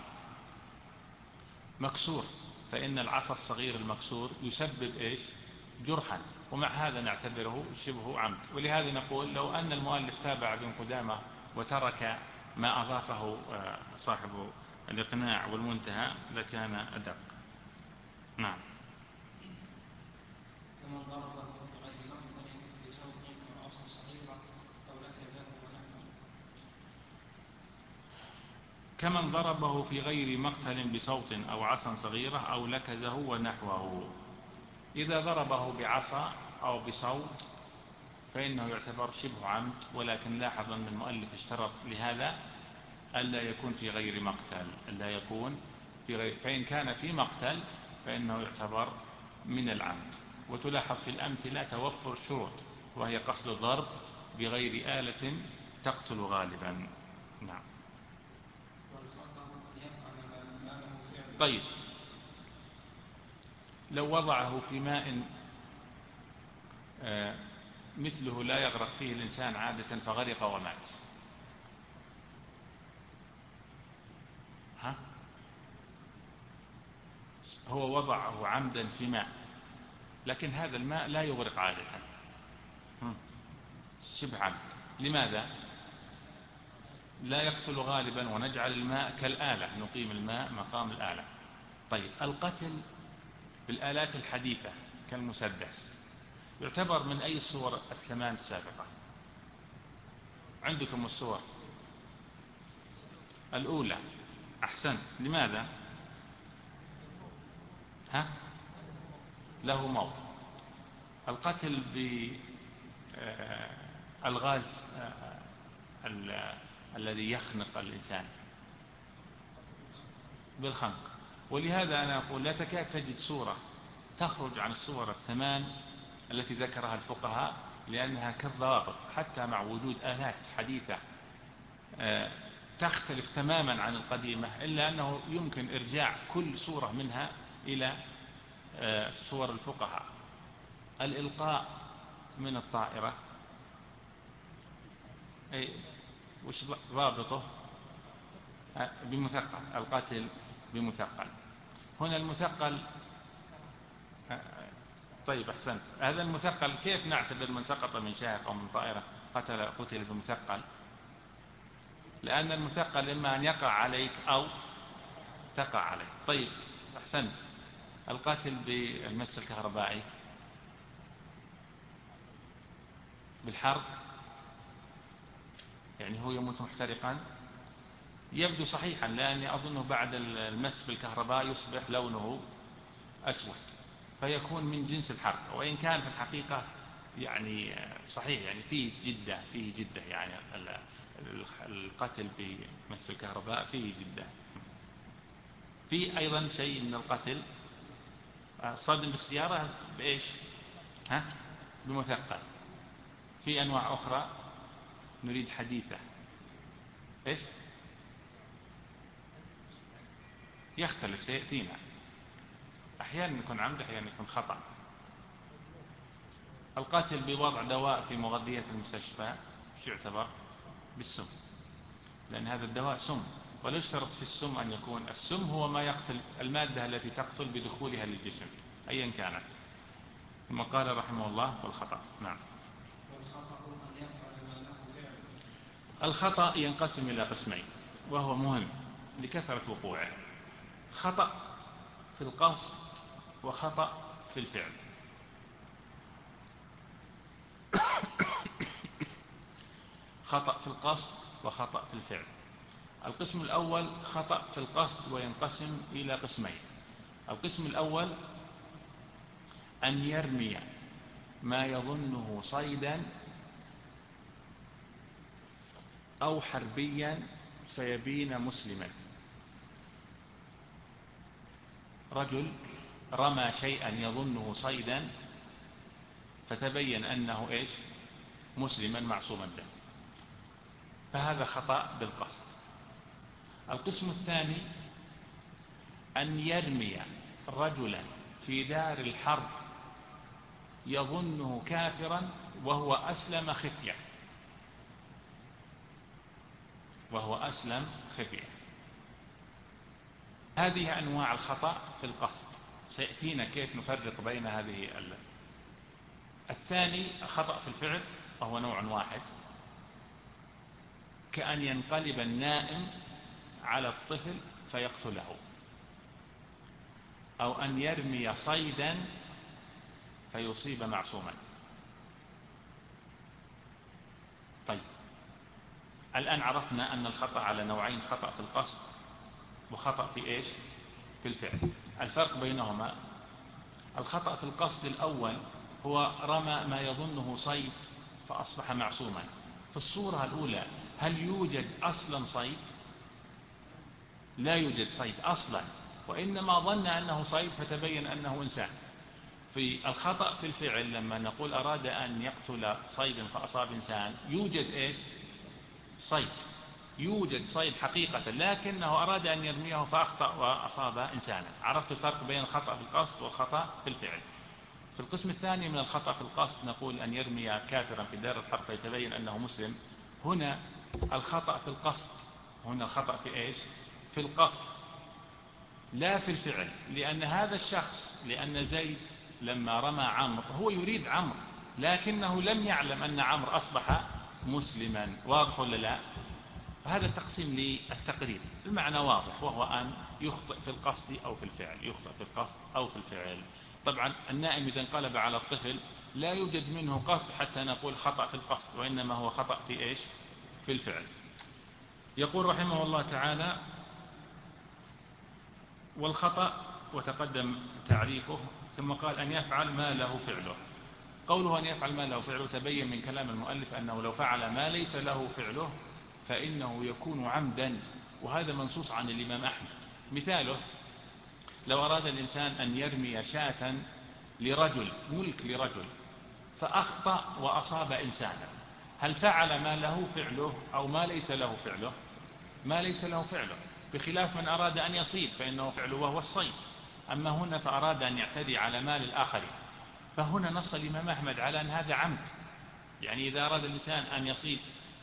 مكسور، فإن العصا الصغير المكسور يسبب إيش جرحا، ومع هذا نعتبره شبه عمد. ولهذا نقول لو أن المؤلف تابع ابن قدامة وترك ما أضافه صاحب الإقناع والمنتهى لكان أدق. نعم. كما ضربه بغير مقتل بصوت أو عصا صغيرة أو لكزه ونحوه. كمن ضربه في غير مقتل بصوت أو عصا صغيرة أو لكزه ونحوه. إذا ضربه بعصا أو بصوت فإنه يعتبر شبه عمد، ولكن لاحظ أن المؤلف اشترط لهذا ألا يكون في غير مقتل، ألا يكون في غير، فإن كان في مقتل فإنه يعتبر من العمد. وتلاحظ في الأمثلة توفر شروط، وهي قصد الضرب بغير آلة تقتل غالبا. نعم. طيب، لو وضعه في ماء آه مثله لا يغرق فيه الإنسان عادة فغرق ومات، ها؟ هو وضعه عمدا في ماء، لكن هذا الماء لا يغرق عادة، شبه عمد. لماذا؟ لا يقتل غالبا، ونجعل الماء كالآلة، نقيم الماء مقام الآلة. طيب، القتل بالآلات الحديثة كالمسدس يعتبر من أي الصور الثمان السابقة؟ عندكم الصور الأولى. أحسنت. لماذا؟ ها؟ له موت. القتل بالغاز الذي يخنق الإنسان بالخنق. ولهذا أنا أقول لا تكاد تجد صورة تخرج عن الصور الثمان التي ذكرها الفقهاء، لأنها كالضوابط حتى مع وجود آلات حديثة تختلف تماما عن القديمة، إلا أنه يمكن إرجاع كل صورة منها إلى صور الفقهاء. الإلقاء من الطائرة أي وش ضابطه؟ بمثقل. القتل بمثقل. هنا المثقل. طيب، أحسنت. هذا المثقل كيف نعتبر من سقط من شاهق أو من طائرة قتل قتل بمثقل؟ لأن المثقل إما أن يقع عليك أو تقع عليك. طيب، أحسنت. القاتل بالمس الكهربائي بالحرق، يعني هو يموت محترقا، يبدو صحيحا، لأني أظنه بعد المس بالكهرباء يصبح لونه أسود، فيكون من جنس الحرق. وإن كان في الحقيقة يعني صحيح، يعني فيه جدة فيه جدة يعني القتل بمس الكهرباء فيه جدة. في أيضا شيء من القتل صادم بالسيارة بإيش؟ ها؟ بمثقل. في أنواع أخرى نريد حديثة. إيش؟ يختلف، سيأتينا. أحيانا يكون عمد، أحيانا يكون خطأ. القاتل بوضع دواء في مغذية المستشفى شو يعتبر؟ بالسم، لأن هذا الدواء سم، ولا يشترط في السم أن يكون السم هو ما يقتل، المادة التي تقتل بدخولها للجسم أيا كانت. ثم قال رحمه الله والخطأ. نعم. الخطأ ينقسم إلى قسمين، وهو مهم لكثرة وقوعه: خطأ في القصد وخطأ في الفعل. خطأ في القصد وخطأ في الفعل. القسم الأول خطأ في القصد، وينقسم إلى قسمين. القسم الأول أن يرمي ما يظنه صيدا أو حربيا فيبين مسلما. رجل رمى شيئا يظنه صيدا فتبين أنه إيش؟ مسلما معصوم الدم، فهذا خطأ بالقصد. القسم الثاني أن يرمي رجلا في دار الحرب يظنه كافرا وهو أسلم خفية وهو أسلم خفية. هذه أنواع الخطأ في القصد، سيأتينا كيف نفرق بين هذه ال... الثاني خطأ في الفعل وهو نوع واحد، كأن ينقلب النائم على الطفل فيقتله، أو أن يرمي صيدا فيصيب معصوما. طيب، الآن عرفنا أن الخطأ على نوعين، خطأ في القصد وخطأ في إيش؟ في الفعل. الفرق بينهما: الخطأ في القصد الأول هو رمى ما يظنه صيد فأصبح معصوما. في الصورة الأولى هل يوجد أصلا صيد؟ لا يوجد صيد أصلا، وإنما ظن أنه صيد فتبين أنه إنسان. في الخطأ في الفعل لما نقول أراد أن يقتل صيدا فأصاب إنسان، يوجد إيش؟ صيد، يوجد صيد حقيقة، لكنه أراد أن يرميه فأخطأ وأصاب إنسانا. عرفت الفرق بين الخطأ في القصد والخطأ في الفعل. في القسم الثاني من الخطأ في القصد نقول أن يرمي كافرا في دار الحرب فيتبين أنه مسلم. هنا الخطأ في القصد، هنا الخطأ في إيش؟ في القصد لا في الفعل، لأن هذا الشخص، لأن زيد لما رمى عمرو هو يريد عمرو، لكنه لم يعلم أن عمرو أصبح مسلما. واضح ولا لا؟ هذا التقسيم للتقريب، المعنى واضح، وهو أن يخطئ في القصد أو في الفعل، يخطئ في القصد أو في الفعل. طبعا النائم إذا انقلب على الطفل لا يوجد منه قصد حتى نقول خطأ في القصد، وإنما هو خطأ في إيش؟ في الفعل. يقول رحمه الله تعالى: والخطأ، وتقدم تعريفه، ثم قال أن يفعل ما له فعله. قوله أن يفعل ما له فعله تبين من كلام المؤلف أنه لو فعل ما ليس له فعله فإنه يكون عمدا، وهذا منصوص عن الإمام أحمد. مثاله: لو أراد الإنسان أن يرمي شاة لرجل، ملك لرجل، فأخطأ وأصاب إنسانا، هل فعل ما له فعله أو ما ليس له فعله؟ ما ليس له فعله، بخلاف من أراد أن يصيد فإنه فعله وهو الصيد. أما هنا فأراد أن يعتدي على مال الآخرين، فهنا نص الإمام أحمد على أن هذا عمد. يعني إذا أراد الإنسان أن يصيد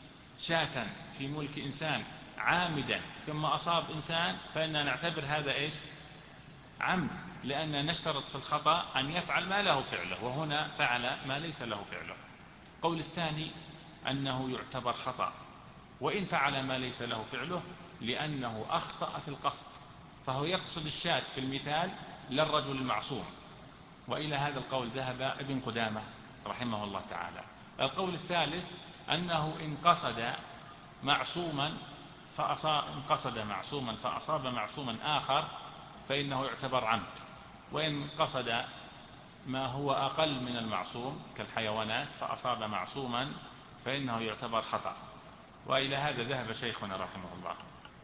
شاة في ملك إنسان عامدا ثم أصاب إنسان فإننا نعتبر هذا إيش؟ عمد، لأننا نشترط في الخطأ أن يفعل ما له فعله، وهنا فعل ما ليس له فعله. قول الثاني أنه يعتبر خطأ وإن فعل ما ليس له فعله، لأنه أخطأ في القصد، فهو يقصد الشاة في المثال للرجل المعصوم. وإلى هذا القول ذهب ابن قدامة رحمه الله تعالى. القول الثالث أنه إن قصد معصوما فأصاب إن قصد معصوما فأصاب معصوما آخر فإنه يعتبر عمد، وإن قصد ما هو أقل من المعصوم كالحيوانات فأصاب معصوما فإنه يعتبر خطأ. وإلى هذا ذهب شيخنا رحمه الله.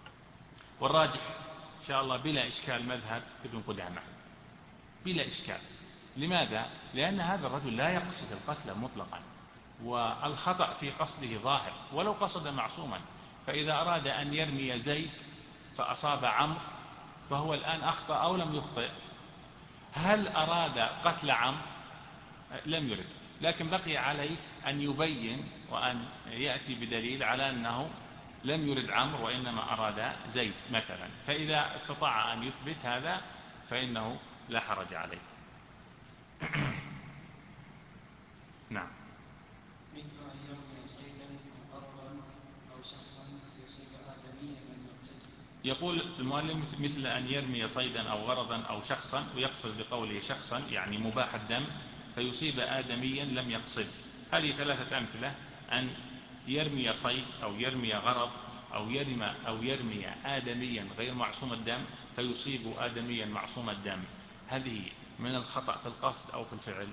والراجح إن شاء الله بلا إشكال مذهب ابن قدامة بلا إشكال. لماذا؟ لأن هذا الرجل لا يقصد القتل مطلقا، والخطأ في قصده ظاهر ولو قصد معصوما. فإذا أراد أن يرمي زيد فأصاب عمرو فهو الآن أخطأ أو لم يخطئ؟ هل أراد قتل عمرو؟ لم يرد، لكن بقي عليه أن يبين وأن يأتي بدليل على أنه لم يرد عمرو وإنما أراد زيد مثلا. فإذا استطاع أن يثبت هذا فإنه لا حرج عليه. نعم. مثل أن يرمي صيدا مقربا أو شخصا يصيب آدميا من يقتله. يقول المؤلف مثل أن يرمي صيدا أو غرضا أو شخصا، ويقصد بقوله شخصا يعني مباح الدم، فيصيب آدميا لم يقصد. هذه ثلاثة أمثلة: أن يرمي صيد أو يرمي غرض أو يرمي أو يرمي آدميا غير معصوم الدم فيصيب آدميا معصوم الدم. هذه من الخطأ في القصد أو في الفعل؟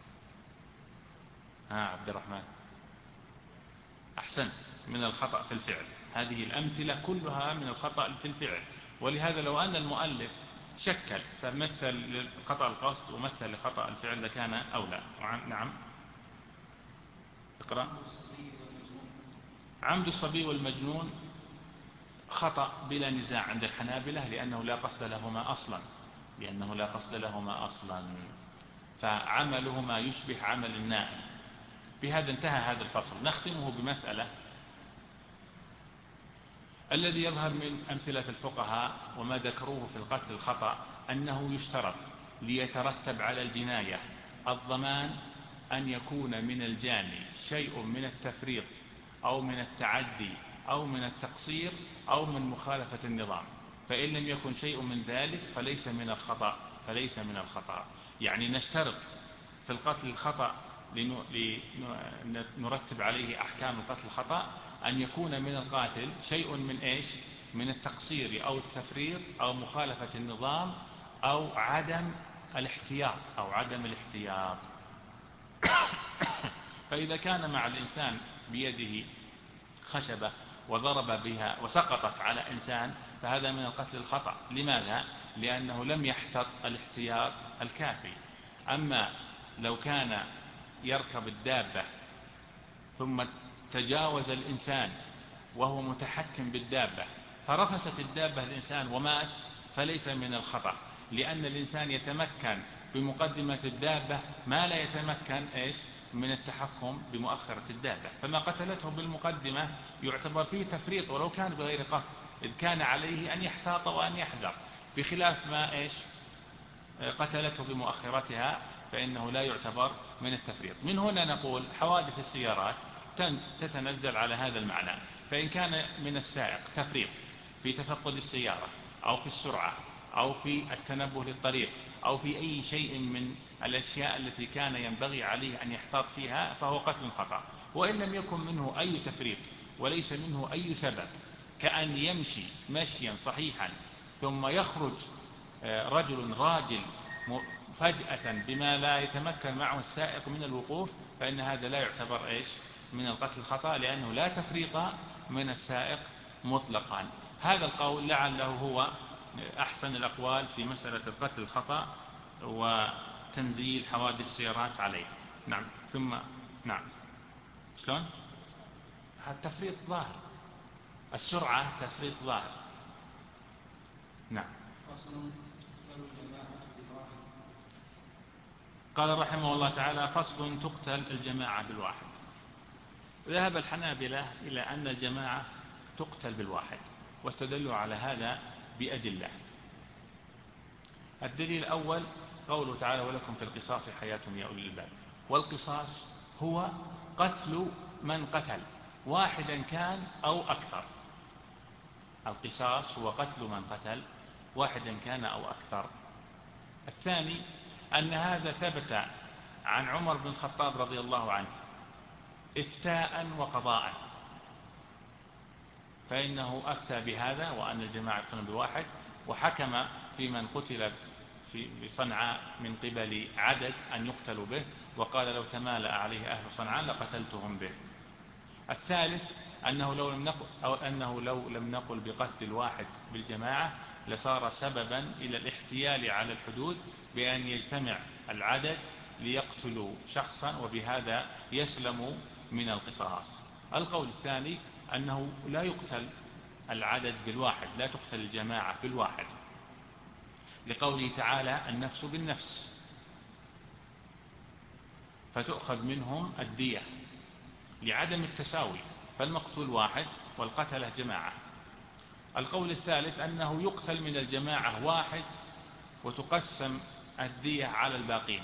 ها عبد الرحمن، أحسنت، من الخطأ في الفعل. هذه الأمثلة كلها من الخطأ في الفعل. ولهذا لو أن المؤلف شكل فمثل لخطأ القصد ومثل لخطأ الفعل لكان أولى. نعم اقرأ. عمد الصبي والمجنون خطأ بلا نزاع عند الحنابلة، لأنه لا قصد لهما أصلا لأنه لا قصد لهما أصلا فعملهما يشبه عمل النائم. بهذا انتهى هذا الفصل. نختمه بمسألة. الذي يظهر من أمثلة الفقهاء وما ذكروه في القتل الخطأ أنه يشترط ليترتب على الجناية الضمان أن يكون من الجاني شيء من التفريط أو من التعدي أو من التقصير أو من مخالفة النظام. فإن لم يكن شيء من ذلك فليس من الخطأ فليس من الخطأ يعني نشترط في القتل الخطأ لنرتب عليه أحكام القتل الخطأ أن يكون من القاتل شيء من إيش؟ من التقصير أو التفريط أو مخالفة النظام أو عدم الاحتياط أو عدم الاحتياط فإذا كان مع الإنسان بيده خشبة وضرب بها وسقطت على إنسان فهذا من القتل الخطأ. لماذا؟ لأنه لم يحتط الاحتياط الكافي. أما لو كان يركب الدابة ثم تجاوز الإنسان وهو متحكم بالدابة فرفست الدابة الإنسان ومات فليس من الخطأ، لأن الإنسان يتمكن بمقدمة الدابة ما لا يتمكن إيش؟ من التحكم بمؤخرة الدابة. فما قتلته بالمقدمة يعتبر فيه تفريط ولو كان بغير قصد، إذ كان عليه أن يحتاط وأن يحذر، بخلاف ما إيش؟ قتلته بمؤخرتها فإنه لا يعتبر من التفريط. من هنا نقول حوادث السيارات تتنزل على هذا المعنى. فإن كان من السائق تفريط في تفقد السيارة أو في السرعة أو في التنبه للطريق أو في أي شيء من الأشياء التي كان ينبغي عليه أن يحتاط فيها فهو قتل خطأ. وإن لم يكن منه أي تفريط وليس منه أي سبب، كأن يمشي مشيا صحيحا ثم يخرج رجل راجل فجأة بما لا يتمكن معه السائق من الوقوف، فإن هذا لا يعتبر إيش؟ من القتل الخطأ، لأنه لا تفريط من السائق مطلقا. هذا القول لعله هو أحسن الأقوال في مسألة القتل الخطأ وتنزيل حوادث السيارات عليه. نعم. ثم نعم شلون؟ التفريط ظاهر، السرعة تفريط ظاهر. نعم. قال رحمه الله تعالى: فصل تقتل الجماعة بالواحد. ذهب الحنابلة إلى أن الجماعة تقتل بالواحد، واستدلوا على هذا بأدلة. الدليل الأول قوله تعالى: ولكم في القصاص حياة يا أولي الألباب. والقصاص هو قتل من قتل واحدا كان أو أكثر. القصاص هو قتل من قتل واحدا كان أو أكثر. الثاني أن هذا ثبت عن عمر بن الخطاب رضي الله عنه إفتاء وقضاء، فإنه أفتى بهذا وأن الجماعة يقتلون بواحد، وحكم في من قتل في صنعاء من قبل عدد أن يقتلوا به، وقال: لو تمالأ عليه أهل صنعاء لقتلتهم به. الثالث أنه لو لم نقل, أو أنه لو لم نقل بقتل الواحد بالجماعة لصار سببا إلى الاحتيال على الحدود بأن يجتمع العدد ليقتلوا شخصا، وبهذا يسلم من القصاص. القول الثاني أنه لا يقتل العدد بالواحد، لا تقتل الجماعة بالواحد، لقوله تعالى: النفس بالنفس، فتؤخذ منهم الدية لعدم التساوي، فالمقتول واحد والقتلة جماعة. القول الثالث أنه يقتل من الجماعة واحد وتقسم الدية على الباقين،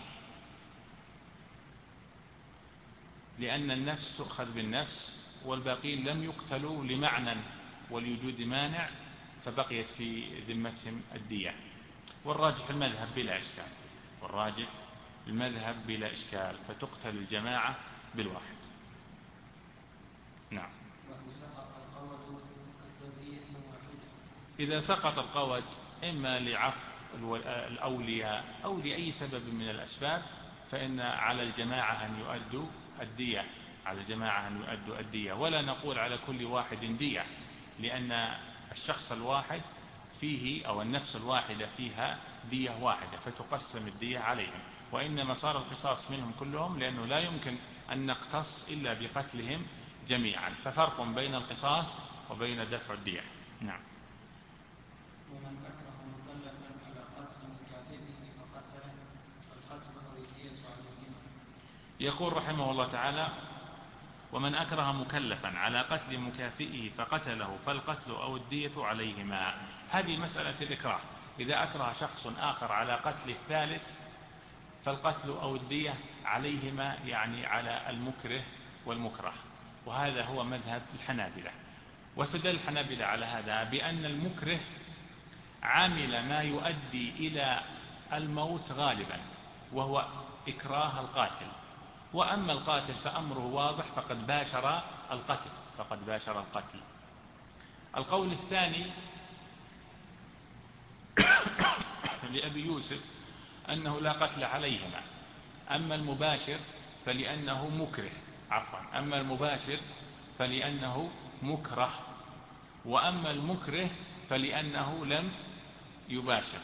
لأن النفس تؤخذ بالنفس والباقين لم يقتلوا لمعنى ولوجود مانع، فبقيت في ذمتهم الدية. والراجح المذهب بلا إشكال والراجح المذهب بلا إشكال فتقتل الجماعة بالواحد. نعم. إذا سقط القود إما لعفو الأولياء أو لأي سبب من الأسباب، فإن على الجماعة أن يؤدوا الدية، على الجماعة أن يؤدوا الدية، ولا نقول على كل واحد دية، لأن الشخص الواحد فيه أو النفس الواحدة فيها دية واحدة فتقسم الدية عليهم، وإنما صار القصاص منهم كلهم، لأنه لا يمكن أن نقتص إلا بقتلهم جميعا، ففرق بين القصاص وبين دفع الدية. نعم. ومن أكره مكلفا على قتل مكافئه فقتله فالقتل والدية عليهما. يقول رحمه الله تعالى: ومن أكره مكلفا على قتل مكافئه فقتله فالقتل أو الدية عليهما. هذه مسألة الإكراه، إذا أكره شخص آخر على قتل الثالث فالقتل أو الدية عليهما، يعني على المكره والمكره، وهذا هو مذهب الحنابلة. واستدل الحنابلة على هذا بأن المكره عامل ما يؤدي إلى الموت غالبا، وهو إكراه القاتل، وأما القاتل فأمره واضح، فقد باشر القتل فقد باشر القتل. القول الثاني لأبي يوسف أنه لا قتل عليهما، أما المباشر فلأنه مكره عفوا أما المباشر فلأنه مكره، وأما المكره فلأنه لم يباشر.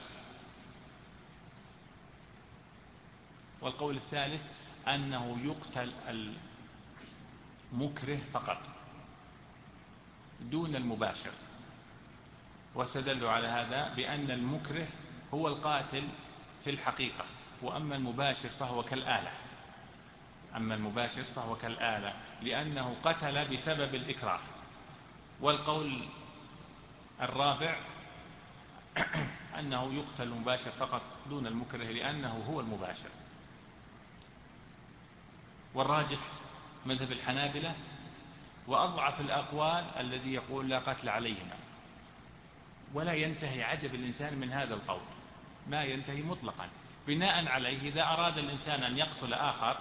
والقول الثالث أنه يقتل المكره فقط دون المباشر، واستدلوا على هذا بأن المكره هو القاتل في الحقيقة، وأما المباشر فهو كالآلة أما المباشر فهو كالآلة لأنه قتل بسبب الإكراه. والقول الرابع أنه يقتل المباشر فقط دون المكره لأنه هو المباشر. والراجح مذهب الحنابلة، وأضعف الأقوال الذي يقول لا قتل عليهما، ولا ينتهي عجب الإنسان من هذا القول، ما ينتهي مطلقا. بناء عليه إذا أراد الإنسان أن يقتل آخر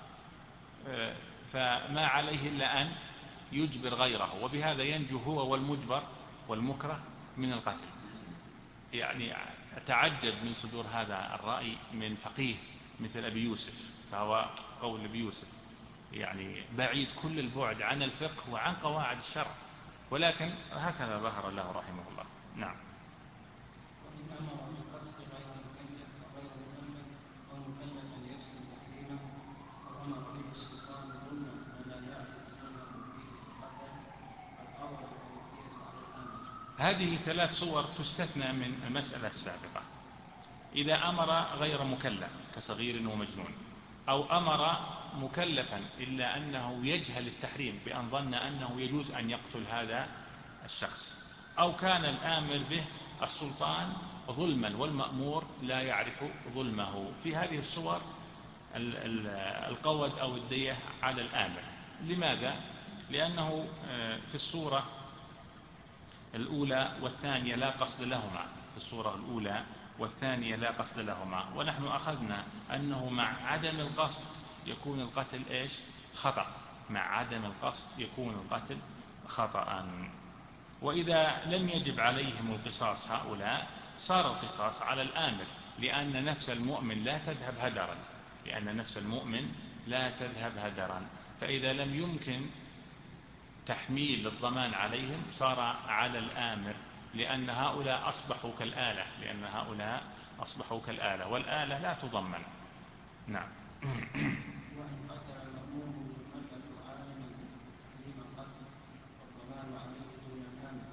فما عليه إلا أن يجبر غيره، وبهذا ينجو هو والمجبر والمكره من القتل. يعني أتعجب من صدور هذا الرأي من فقيه مثل أبي يوسف، فهو قول أبي يوسف يعني بعيد كل البعد عن الفقه وعن قواعد الشرع، ولكن هكذا ظهر له رحمه الله. نعم. وإن أمر بالقتل غير مكلف غير مكلف أو مكلفا يجب تحريمه، وأمر به السلطان ظلما ولا يعرف أنه فيه القتل فالأول والدية على الأمر. هذه ثلاث صور تستثنى من المسألة السابقة. إذا أمر غير مكلف كصغير ومجنون، أو أمر مكلفا إلا أنه يجهل التحريم بأن ظن أنه يجوز أن يقتل هذا الشخص، أو كان الآمر به السلطان ظلما والمأمور لا يعرف ظلمه، في هذه الصور القود أو الدية على الآمر. لماذا؟ لأنه في الصورة الأولى والثانية لا قصد لهما في الصورة الأولى والثانية لا قصد لهما، ونحن أخذنا أنه مع عدم القصد يكون القتل إيش؟ خطأ، مع عدم القصد يكون القتل خطأ. وإذا لم يجب عليهم القصاص هؤلاء صار القصاص على الآمر، لأن نفس المؤمن لا تذهب هدرا لأن نفس المؤمن لا تذهب هدرا فإذا لم يمكن تحميل الضمان عليهم صار على الآمر، لأن هؤلاء أصبحوا كالآلة لأن هؤلاء أصبحوا كالآلة والآلة لا تضمن. نعم. وإن قتل المأمور المكلف عالما تحريم القتل والضمان عليه دون الآمر.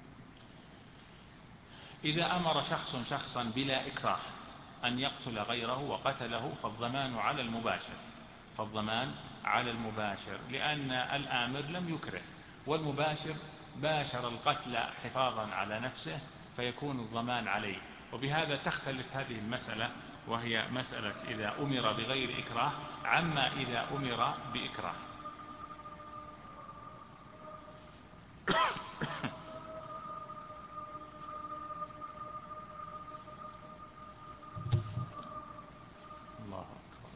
إذا أمر شخص شخصا بلا إكراه أن يقتل غيره وقتله فالضمان على المباشر فالضمان على المباشر لأن الآمر لم يكره، والمباشر باشر القتل حفاظا على نفسه فيكون الضمان عليه. وبهذا تختلف هذه المسألة، وهي مسألة إذا أمر بغير إكراه عما إذا أمر بإكراه. الله أكبر.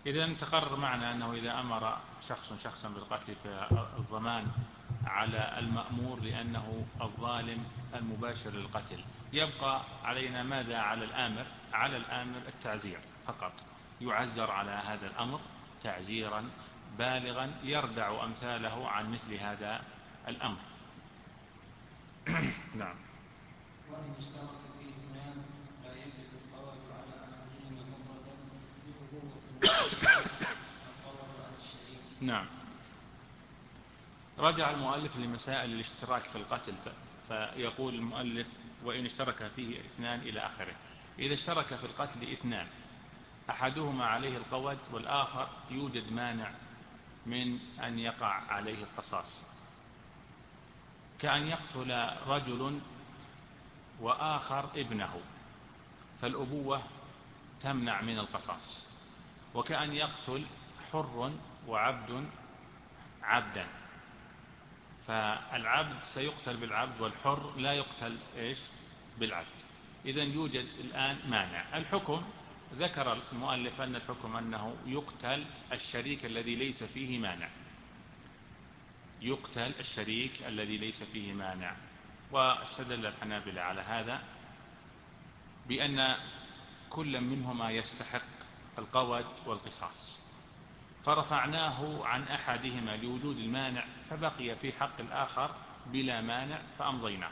إذا تقرر معنا أنه إذا أمر شخص شخصا بالقتل فالضمان على المأمور لأنه الظالم المباشر للقتل. يبقى علينا ماذا على الآمر؟ على الآمر التعزير فقط، يعزر على هذا الأمر تعزيرا بالغا يردع أمثاله عن مثل هذا الأمر. نعم. وإن اشترك فيه اثنان لا يجب القول على أحدهما مفردا بأبوة القول على الشريك. نعم. رجع المؤلف لمسائل الاشتراك في القتل، فيقول المؤلف وإن اشترك فيه اثنان إلى آخره. إذا اشترك في القتل اثنان أحدهما عليه القود والآخر يوجد مانع من أن يقع عليه القصاص، كأن يقتل رجل وآخر ابنه فالأبوة تمنع من القصاص، وكأن يقتل حر وعبد عبدا فالعبد سيقتل بالعبد والحر لا يقتل إيش بالعبد. إذن يوجد الآن مانع. الحكم ذكر المؤلف أن الحكم أنه يقتل الشريك الذي ليس فيه مانع، يقتل الشريك الذي ليس فيه مانع. واستدل الحنابلة على هذا بأن كل منهما يستحق القود والقصاص، فرفعناه عن أحدهما لوجود المانع فبقي في حق الآخر بلا مانع فأمضيناه،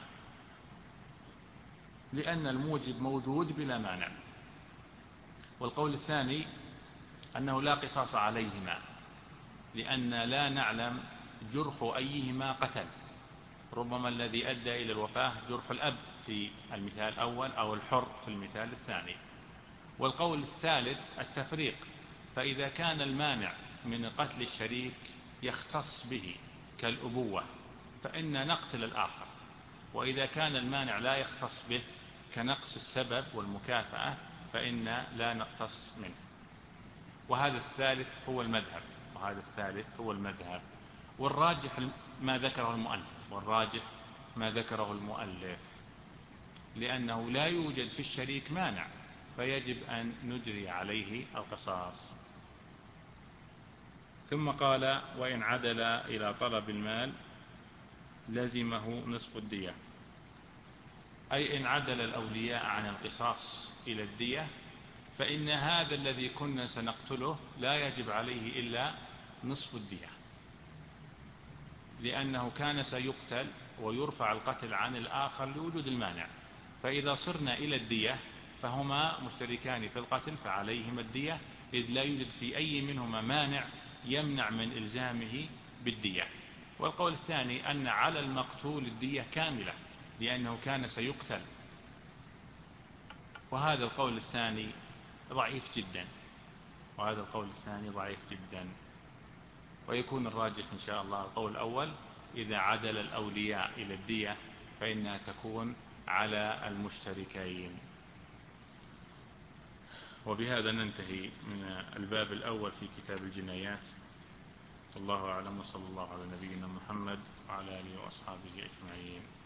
لأن الموجب موجود بلا مانع. والقول الثاني أنه لا قصاص عليهما، لأن لا نعلم جرح أيهما قتل، ربما الذي أدى إلى الوفاة جرح الأب في المثال الأول أو الحر في المثال الثاني. والقول الثالث التفريق، فإذا كان المانع من قتل الشريك يختص به كالأبوة فإن نقتل الآخر، وإذا كان المانع لا يختص به كنقص السبب والمكافأة فإن لا نقتص منه. وهذا الثالث هو المذهب وهذا الثالث هو المذهب والراجح ما ذكره المؤلف والراجح ما ذكره المؤلف لأنه لا يوجد في الشريك مانع فيجب أن نجري عليه القصاص. ثم قال وإن عدل إلى طلب المال لزمه نصف الدية، أي إن عدل الأولياء عن القصاص إلى الدية فإن هذا الذي كنا سنقتله لا يجب عليه إلا نصف الدية، لأنه كان سيقتل ويرفع القتل عن الآخر لوجود المانع. فإذا صرنا إلى الدية فهما مشتركان في القتل فعليهما الدية، إذ لا يوجد في أي منهما مانع يمنع من إلزامه بالدية. والقول الثاني أن على المقتول الدية كاملة لأنه كان سيقتل، وهذا القول الثاني ضعيف جدا وهذا القول الثاني ضعيف جدا ويكون الراجح إن شاء الله القول الأول، إذا عدل الأولياء إلى الدية فإنها تكون على المشتركين. وبهذا ننتهي من الباب الأول في كتاب الجنايات. الله أعلم وصلى الله على نبينا محمد وعلى آله وأصحابه أجمعين.